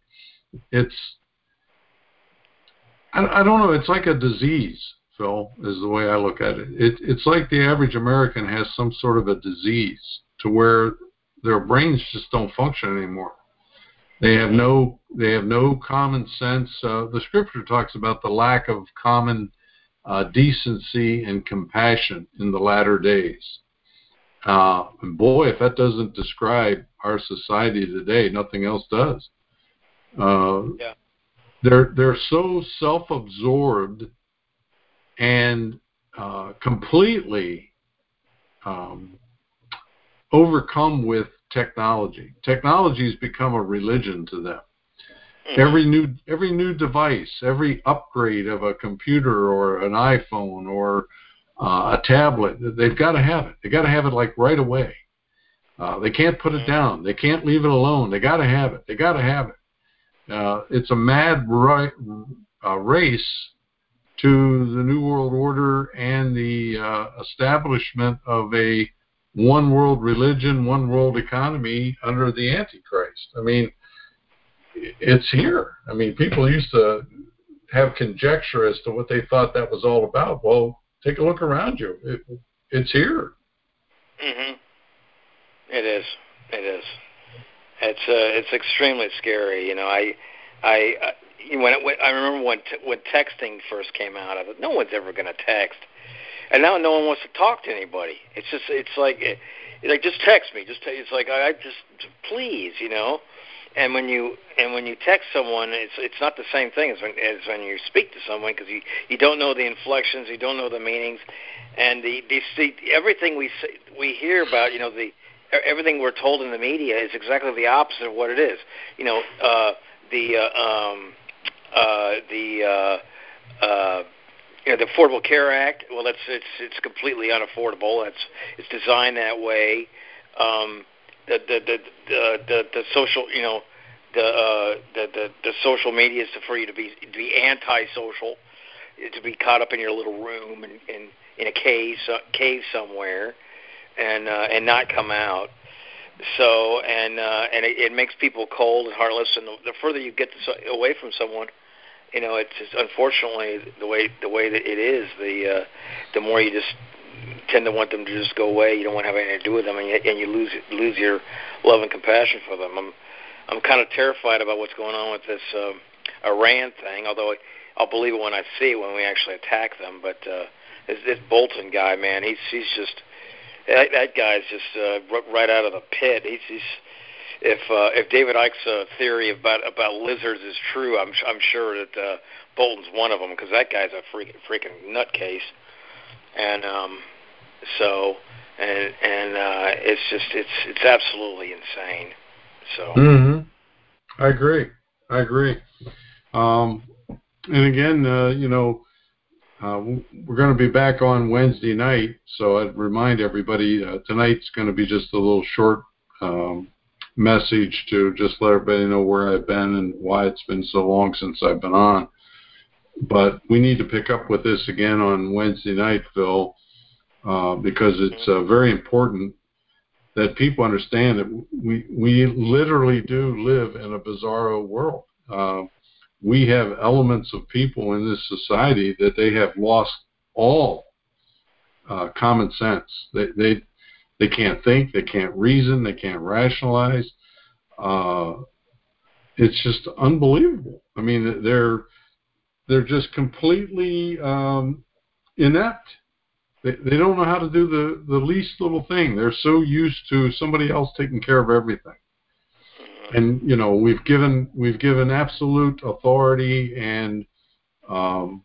Speaker 1: I don't know. It's like a disease, Phil, is the way I look at it. It's like the average American has some sort of a disease to where their brains just don't function anymore. They have no common sense. The scripture talks about the lack of common decency and compassion in the latter days. And boy, if that doesn't describe our society today, nothing else does.
Speaker 2: Yeah.
Speaker 1: They're so self-absorbed and completely overcome with technology. Technology has become a religion to them. Mm-hmm. Every new device, every upgrade of a computer or an iPhone or a tablet, they've got to have it. They got to have it like right away. They can't put it down. They can't leave it alone. They got to have it. They got to have it. It's a mad race to the New World Order and the establishment of a one world religion, one world economy under the Antichrist. I mean, it's here. I mean, people used to have conjecture as to what they thought that was all about. Well, take a look around you. It's here.
Speaker 2: Mhm. It is. It is. It's extremely scary. You know, I remember when texting first came out. I thought no one's ever going to text, and now no one wants to talk to anybody. It's like just text me. It's like I just please, you know. And when you text someone, it's not the same thing as when you speak to someone, because you don't know the inflections, you don't know the meanings, and everything we hear about, you know, everything we're told in the media is exactly the opposite of what it is. You know, you know, the Affordable Care Act. Well, it's completely unaffordable. It's designed that way. The social, you know, the social media is for you to be antisocial, to be caught up in your little room in a cave somewhere, and not come out. So it makes people cold and heartless. And the further you get away from someone, you know, it's just, unfortunately the way that it is. The more you just tend to want them to just go away. You don't want to have anything to do with them, and you lose your love and compassion for them. I'm kind of terrified about what's going on with this Iran thing. Although I'll believe it when I see it, when we actually attack them. But this Bolton guy, man, he's just that guy's just right out of the pit. If David Icke's theory about lizards is true, I'm sure that Bolton's one of them, because that guy's a freaking nutcase. And it's just it's absolutely insane. So.
Speaker 1: I agree. And again, you know, we're going to be back on Wednesday night, so I'd remind everybody tonight's going to be just a little short message to just let everybody know where I've been and why it's been so long since I've been on. But we need to pick up with this again on Wednesday night, Phil, because it's very important that people understand that we literally do live in a bizarro world. We have elements of people in this society that they have lost all common sense. They can't think, they can't reason, they can't rationalize. It's just unbelievable. I mean, they're just completely inept. They don't know how to do the least little thing. They're so used to somebody else taking care of everything. And you know, we've given absolute authority and how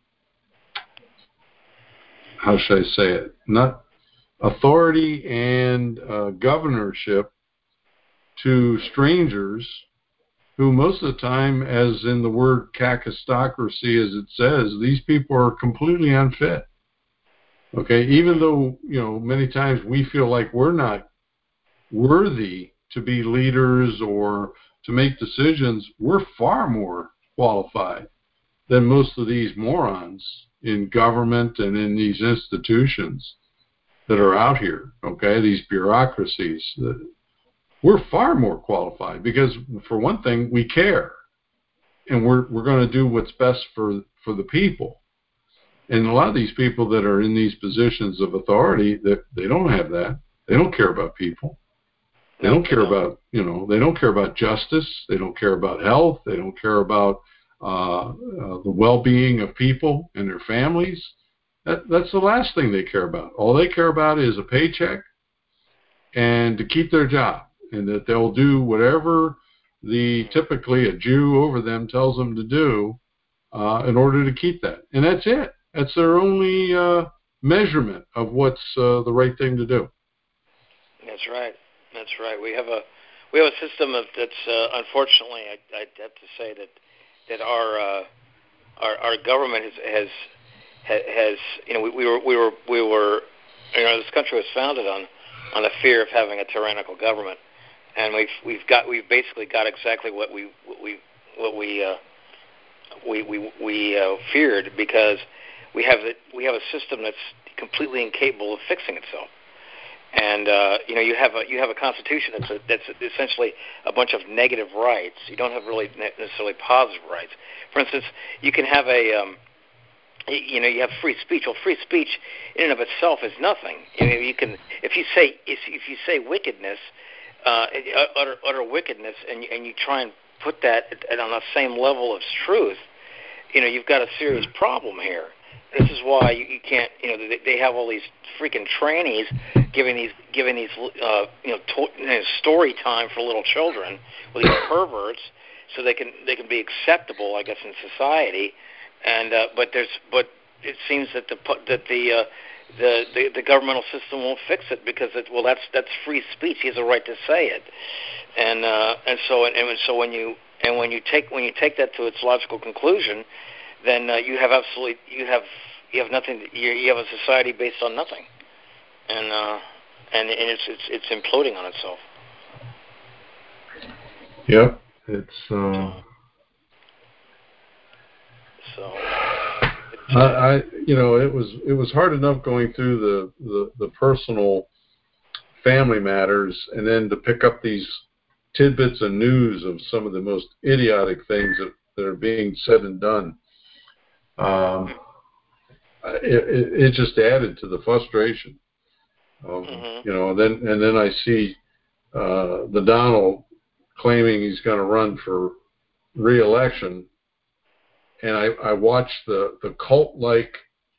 Speaker 1: should I say it? Not authority and governorship to strangers who most of the time, as in the word kakistocracy as it says, these people are completely unfit. Okay, even though, you know, many times we feel like we're not worthy to be leaders or to make decisions, we're far more qualified than most of these morons in government and in these institutions that are out here, okay, these bureaucracies. We're far more qualified because, for one thing, we care, and we're going to do what's best for the people. And a lot of these people that are in these positions of authority, that they don't have that. They don't care about people. They don't care about, you know, they don't care about justice. They don't care about health. They don't care about the well-being of people and their families. That's the last thing they care about. All they care about is a paycheck and to keep their job, and that they'll do whatever typically a Jew over them tells them to do in order to keep that. And that's it. That's their only measurement of what's the right thing to do.
Speaker 2: That's right. We have a system that's unfortunately, I'd have to say that our government has you know, we were you know, this country was founded on the fear of having a tyrannical government, and we've basically got exactly what we feared, because we have a system that's completely incapable of fixing itself. And you have a constitution that's essentially a bunch of negative rights. You don't have really necessarily positive rights. For instance, you can have you have free speech. Well, free speech in and of itself is nothing. You can if you say wickedness, utter wickedness, and you try and put that on the same level as truth, you've got a serious problem here. This is why you can't. They have all these freaking trannies giving these story time for little children with these perverts, so they can be acceptable, I guess, in society. And but it seems that the governmental system won't fix it because that's free speech. He has a right to say it, and so when you take that to its logical conclusion, then you have nothing. You have a society based on nothing, and it's imploding on itself.
Speaker 1: Yep, it's it was hard enough going through the personal family matters, and then to pick up these tidbits of news of some of the most idiotic things that are being said and done. It just added to the frustration. Then I see the Donald claiming he's going to run for re-election, and I watched the cult-like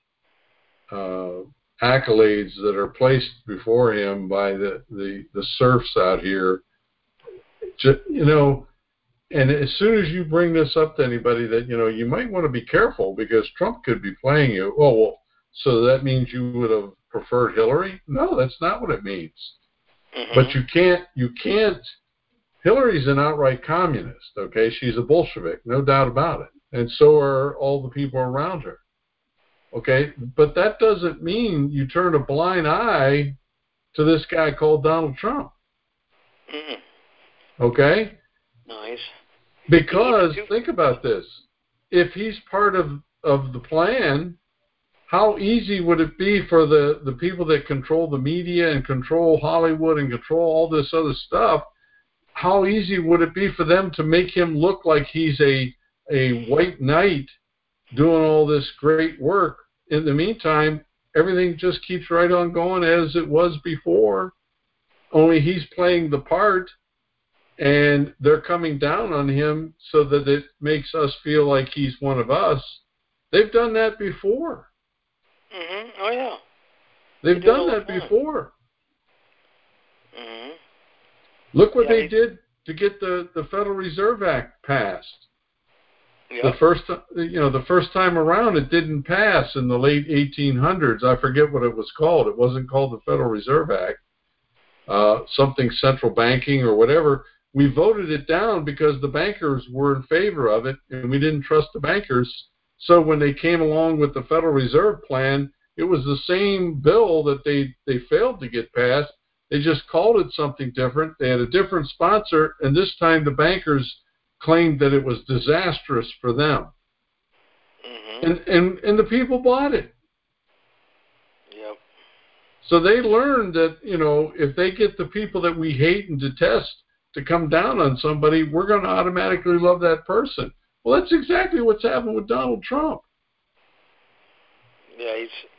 Speaker 1: accolades that are placed before him by the serfs out here. And as soon as you bring this up to anybody, that you might want to be careful because Trump could be playing you. Oh, well, so that means you would have preferred Hillary? No, that's not what it means. Mm-hmm. But you can't. Hillary's an outright communist. Okay, she's a Bolshevik, no doubt about it, and so are all the people around her. Okay, but that doesn't mean you turn a blind eye to this guy called Donald Trump. Mm-hmm. Okay.
Speaker 2: Nice.
Speaker 1: Because think about this: if he's part of the plan, how easy would it be for the people that control the media and control Hollywood and control all this other stuff? How easy would it be for them to make him look like he's a white knight doing all this great work? In the meantime, everything just keeps right on going as it was before, only he's playing the part, and they're coming down on him so that it makes us feel like he's one of us. They've done that before.
Speaker 2: Mm-hmm. Oh, yeah.
Speaker 1: They've done that before.
Speaker 2: Mm-hmm.
Speaker 1: Look what they did to get the Federal Reserve Act passed. Yep. The first time around, it didn't pass in the late 1800s. I forget what it was called. It wasn't called the Federal Reserve Act. Something central banking or whatever. We voted it down because the bankers were in favor of it, and we didn't trust the bankers. So when they came along with the Federal Reserve Plan, it was the same bill that they failed to get passed. They just called it something different. They had a different sponsor, and this time the bankers claimed that it was disastrous for them. Mm-hmm. And the people bought it.
Speaker 2: Yep.
Speaker 1: So they learned that, if they get the people that we hate and detest to come down on somebody, we're going to automatically love that person. Well, that's exactly what's happened with Donald Trump.
Speaker 2: Yeah,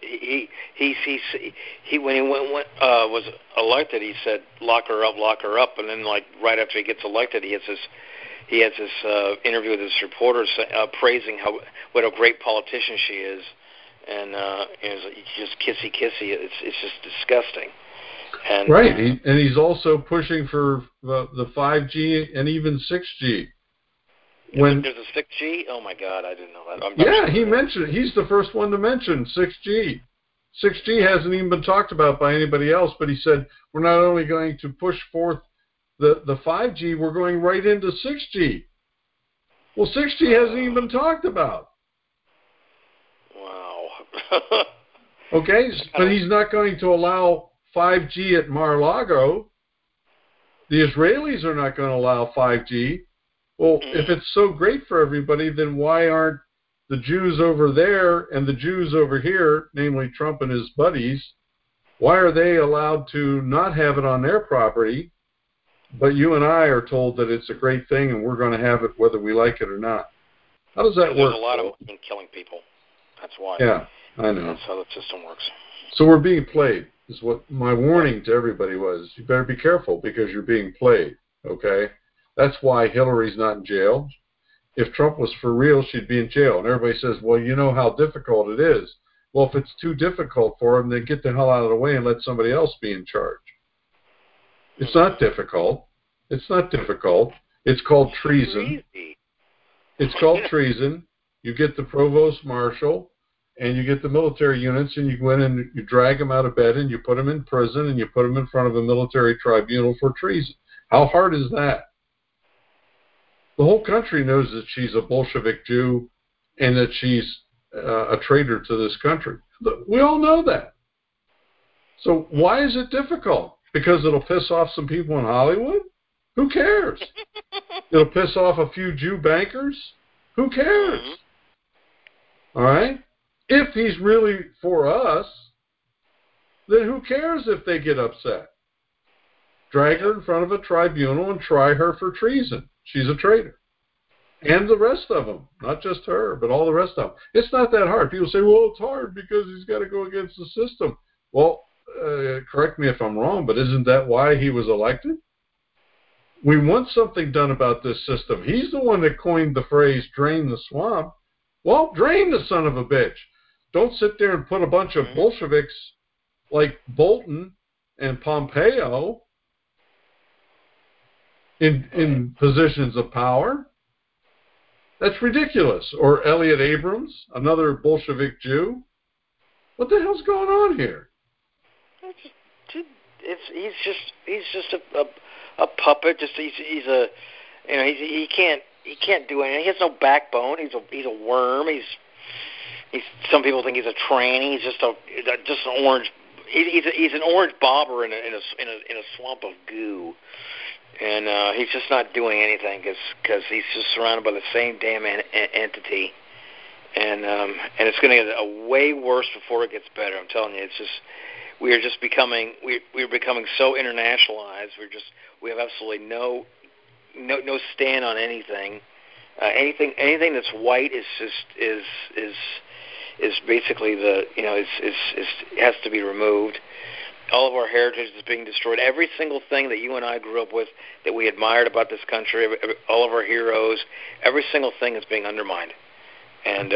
Speaker 2: he when he was elected, he said lock her up, and then right after he gets elected, he has this interview with his reporters praising what a great politician she is, and it's just kissy. It's just disgusting. And,
Speaker 1: right, and he's also pushing for the 5G and even 6G.
Speaker 2: When there's a 6G, oh my God, I didn't know that.
Speaker 1: He mentioned it. He's the first one to mention 6G. 6G hasn't even been talked about by anybody else, but he said we're not only going to push forth the 5G, we're going right into 6G. Well, 6G hasn't even been talked about.
Speaker 2: Wow.
Speaker 1: Okay, but he's not going to allow 5G at Mar-a-Lago. The Israelis are not going to allow 5G. Well, if it's so great for everybody, then why aren't the Jews over there and the Jews over here, namely Trump and his buddies, Why are they allowed to not have it on their property, but you and I are told that it's a great thing and we're going to have it whether we like it or not? How does that work?
Speaker 2: There's a lot of money in killing people. That's why.
Speaker 1: Yeah, I know.
Speaker 2: That's how the system works.
Speaker 1: So we're being played, is what my warning to everybody was. You better be careful because you're being played, okay? That's why Hillary's not in jail. If Trump was for real, she'd be in jail. And everybody says, well, you know how difficult it is. Well, if it's too difficult for him, then get the hell out of the way and let somebody else be in charge. It's not difficult. It's not difficult. It's called treason. It's called treason. You get the provost marshal and you get the military units and you go in and you drag them out of bed and you put them in prison and you put them in front of a military tribunal for treason. How hard is that? The whole country knows that she's a Bolshevik Jew and that she's a traitor to this country. We all know that. So why is it difficult? Because it'll piss off some people in Hollywood? Who cares? It'll piss off a few Jew bankers? Who cares? All right? If he's really for us, then who cares if they get upset? Drag her in front of a tribunal and try her for treason. She's a traitor. And the rest of them, not just her, but all the rest of them. It's not that hard. People say, well, it's hard because he's got to go against the system. Well, correct me if I'm wrong, but isn't that why he was elected? We want something done about this system. He's the one that coined the phrase, drain the swamp. Well, drain the son of a bitch. Don't sit there and put a bunch of Bolsheviks like Bolton and Pompeo in positions of power. That's ridiculous. Or Elliot Abrams, another Bolshevik Jew. What the hell's going on here?
Speaker 2: He's just a puppet. He can't do anything. He has no backbone. He's a worm. He's some people think he's a tranny. He's just an orange. He's an orange bobber in a swamp of goo. And he's just not doing anything because he's just surrounded by the same damn entity, and it's going to get way worse before it gets better. I'm telling you, it's just we're becoming so internationalized. We have absolutely no stand on anything. Anything that's white is basically has to be removed. All of our heritage is being destroyed. Every single thing that you and I grew up with, that we admired about this country, all of our heroes, every single thing is being undermined, and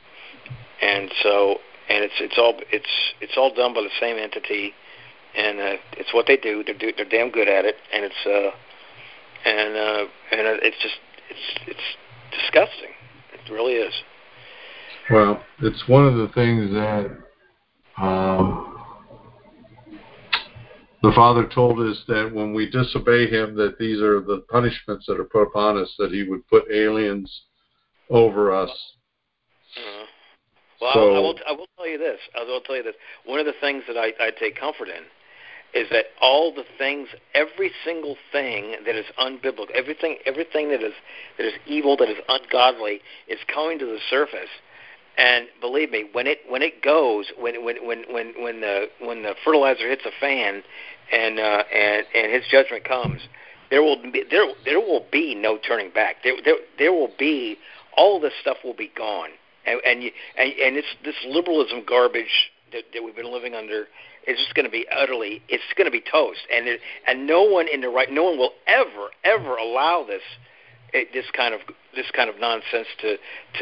Speaker 2: it's all done by the same entity, and it's what they do. They're damn good at it, and it's disgusting. It really is.
Speaker 1: Well, it's one of the things that the Father told us, that when we disobey him, that these are the punishments that are put upon us, that he would put aliens over us.
Speaker 2: Well,
Speaker 1: so,
Speaker 2: I will tell you this. One of the things that I take comfort in is that all the things, every single thing that is unbiblical, everything that is evil, that is ungodly, is coming to the surface. And believe me, when the fertilizer hits a fan, and his judgment comes, there will be no turning back. There will be, all this stuff will be gone, and this liberalism garbage that we've been living under is just going to be it's going to be toast, and no one will ever allow this kind of nonsense to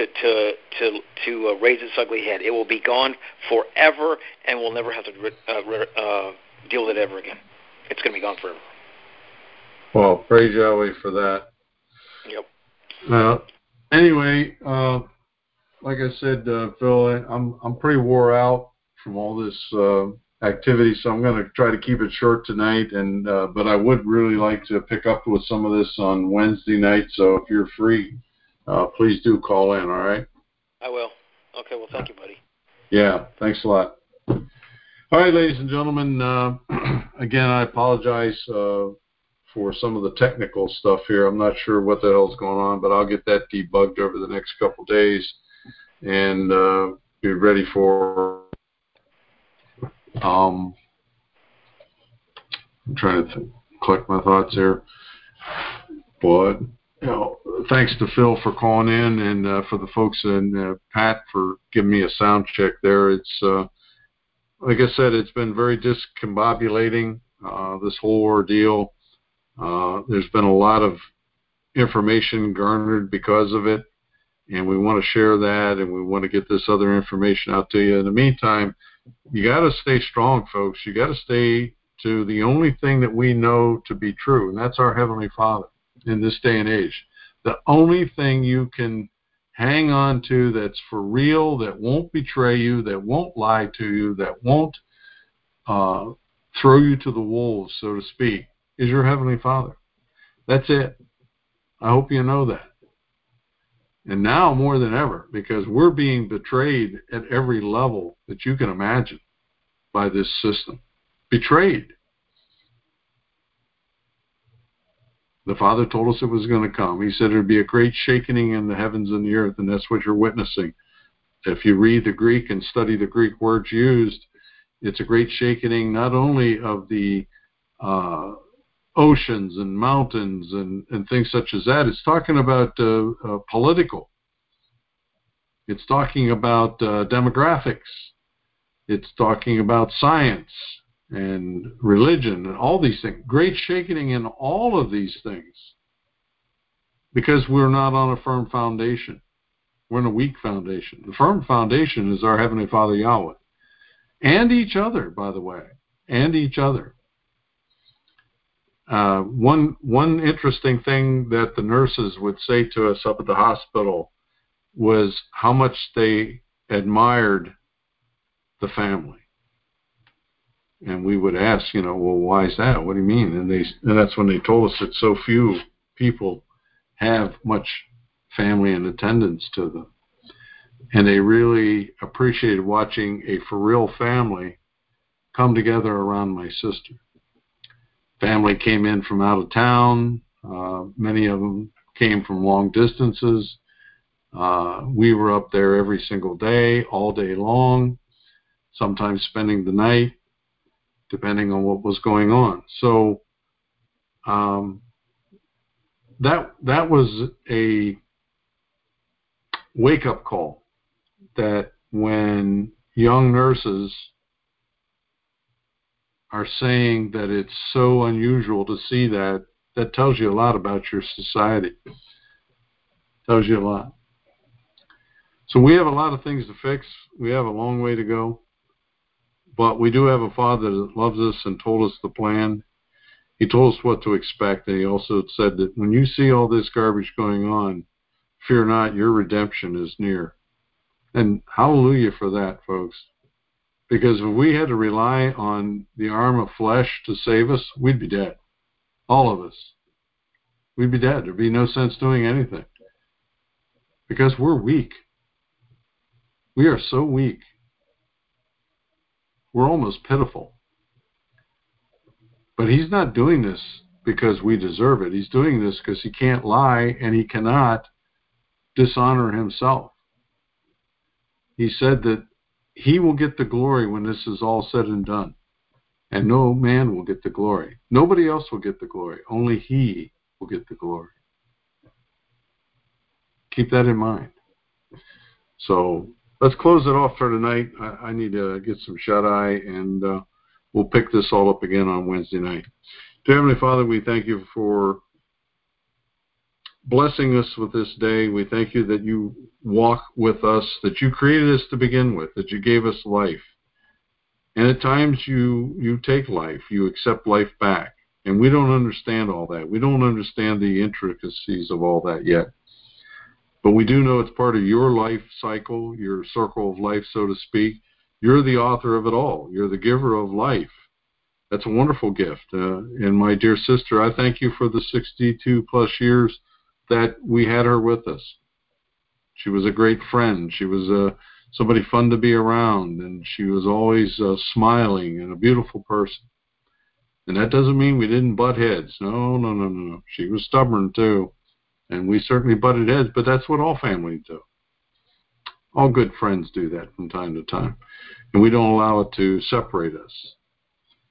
Speaker 2: raise its ugly head. It will be gone forever, and we'll never have to deal with it ever again. It's going to be gone forever.
Speaker 1: Well, praise Yahweh for that.
Speaker 2: Yep.
Speaker 1: Anyway, like I said, Phil, I'm pretty wore out from all this activity, so I'm going to try to keep it short tonight. And but I would really like to pick up with some of this on Wednesday night. So if you're free, please do call in. All right.
Speaker 2: I will. Okay. Well, thank you, buddy.
Speaker 1: Yeah. Thanks a lot. All right, ladies and gentlemen. Again, I apologize for some of the technical stuff here. I'm not sure what the hell's going on, but I'll get that debugged over the next couple days and be ready for I'm trying to collect my thoughts here. But, thanks to Phil for calling in, and for the folks and Pat for giving me a sound check there. It's, like I said, it's been very discombobulating, this whole ordeal. There's been a lot of information garnered because of it, and we want to share that, and we want to get this other information out to you. In the meantime, you got to stay strong, folks. You got to stay to the only thing that we know to be true, and that's our Heavenly Father in this day and age. The only thing you can hang on to that's for real, that won't betray you, that won't lie to you, that won't throw you to the wolves, so to speak, is your Heavenly Father. That's it. I hope you know that. And now more than ever, because we're being betrayed at every level that you can imagine by this system. Betrayed. The Father told us it was going to come. He said there'd be a great shaking in the heavens and the earth, and that's what you're witnessing. If you read the Greek and study the Greek words used, it's a great shaking not only of the oceans and mountains and things such as that. It's talking about political. It's talking about demographics. It's talking about science and religion and all these things. Great shaking in all of these things because we're not on a firm foundation. We're on a weak foundation. The firm foundation is our Heavenly Father Yahweh. And each other, by the way. And each other. One interesting thing that the nurses would say to us up at the hospital was how much they admired the family. And we would ask, well, why is that? What do you mean? And that's when they told us that so few people have much family and attendance to them. And they really appreciated watching a for real family come together around my sister. Family came in from out of town. Many of them came from long distances. We were up there every single day, all day long, sometimes spending the night, depending on what was going on. So that was a wake-up call that when young nurses are saying that it's so unusual to see that, that tells you a lot about your society. Tells you a lot. So we have a lot of things to fix. We have a long way to go. But we do have a Father that loves us and told us the plan. He told us what to expect, and he also said that when you see all this garbage going on, fear not, your redemption is near. And hallelujah for that, folks. Because if we had to rely on the arm of flesh to save us, we'd be dead. All of us. We'd be dead. There'd be no sense doing anything. Because we're weak. We are so weak. We're almost pitiful. But he's not doing this because we deserve it. He's doing this because he can't lie and he cannot dishonor himself. He said that he will get the glory when this is all said and done. And no man will get the glory. Nobody else will get the glory. Only he will get the glory. Keep that in mind. So let's close it off for tonight. I need to get some shut-eye, and we'll pick this all up again on Wednesday night. Dear Heavenly Father, we thank you for blessing us with this day. We thank you that you walk with us, that you created us to begin with, that you gave us life. And at times you take life, you accept life back. And we don't understand all that. We don't understand the intricacies of all that yet. But we do know it's part of your life cycle, your circle of life, so to speak. You're the author of it all. You're the giver of life. That's a wonderful gift. And my dear sister, I thank you for the 62 plus years that we had her with us. She was a great friend. She was somebody fun to be around, and she was always smiling and a beautiful person. And that doesn't mean we didn't butt heads. No. She was stubborn too. And we certainly butted heads, but that's what all families do. All good friends do that from time to time. And we don't allow it to separate us.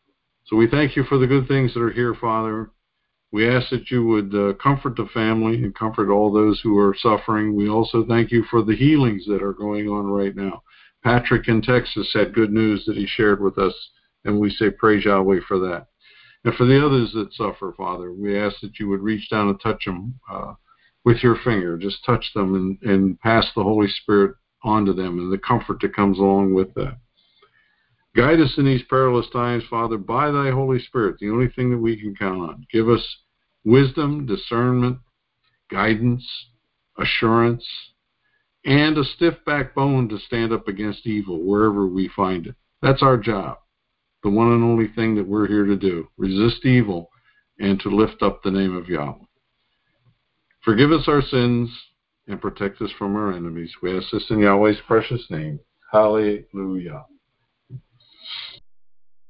Speaker 1: So we thank you for the good things that are here, Father. We ask that you would comfort the family and comfort all those who are suffering. We also thank you for the healings that are going on right now. Patrick in Texas had good news that he shared with us, and we say praise Yahweh for that. And for the others that suffer, Father, we ask that you would reach down and touch them with your finger. Just touch them and pass the Holy Spirit onto them and the comfort that comes along with that. Guide us in these perilous times, Father, by thy Holy Spirit, the only thing that we can count on. Give us wisdom, discernment, guidance, assurance, and a stiff backbone to stand up against evil wherever we find it. That's our job, the one and only thing that we're here to do. Resist evil and to lift up the name of Yahweh. Forgive us our sins and protect us from our enemies. We ask this in Yahweh's precious name. Hallelujah.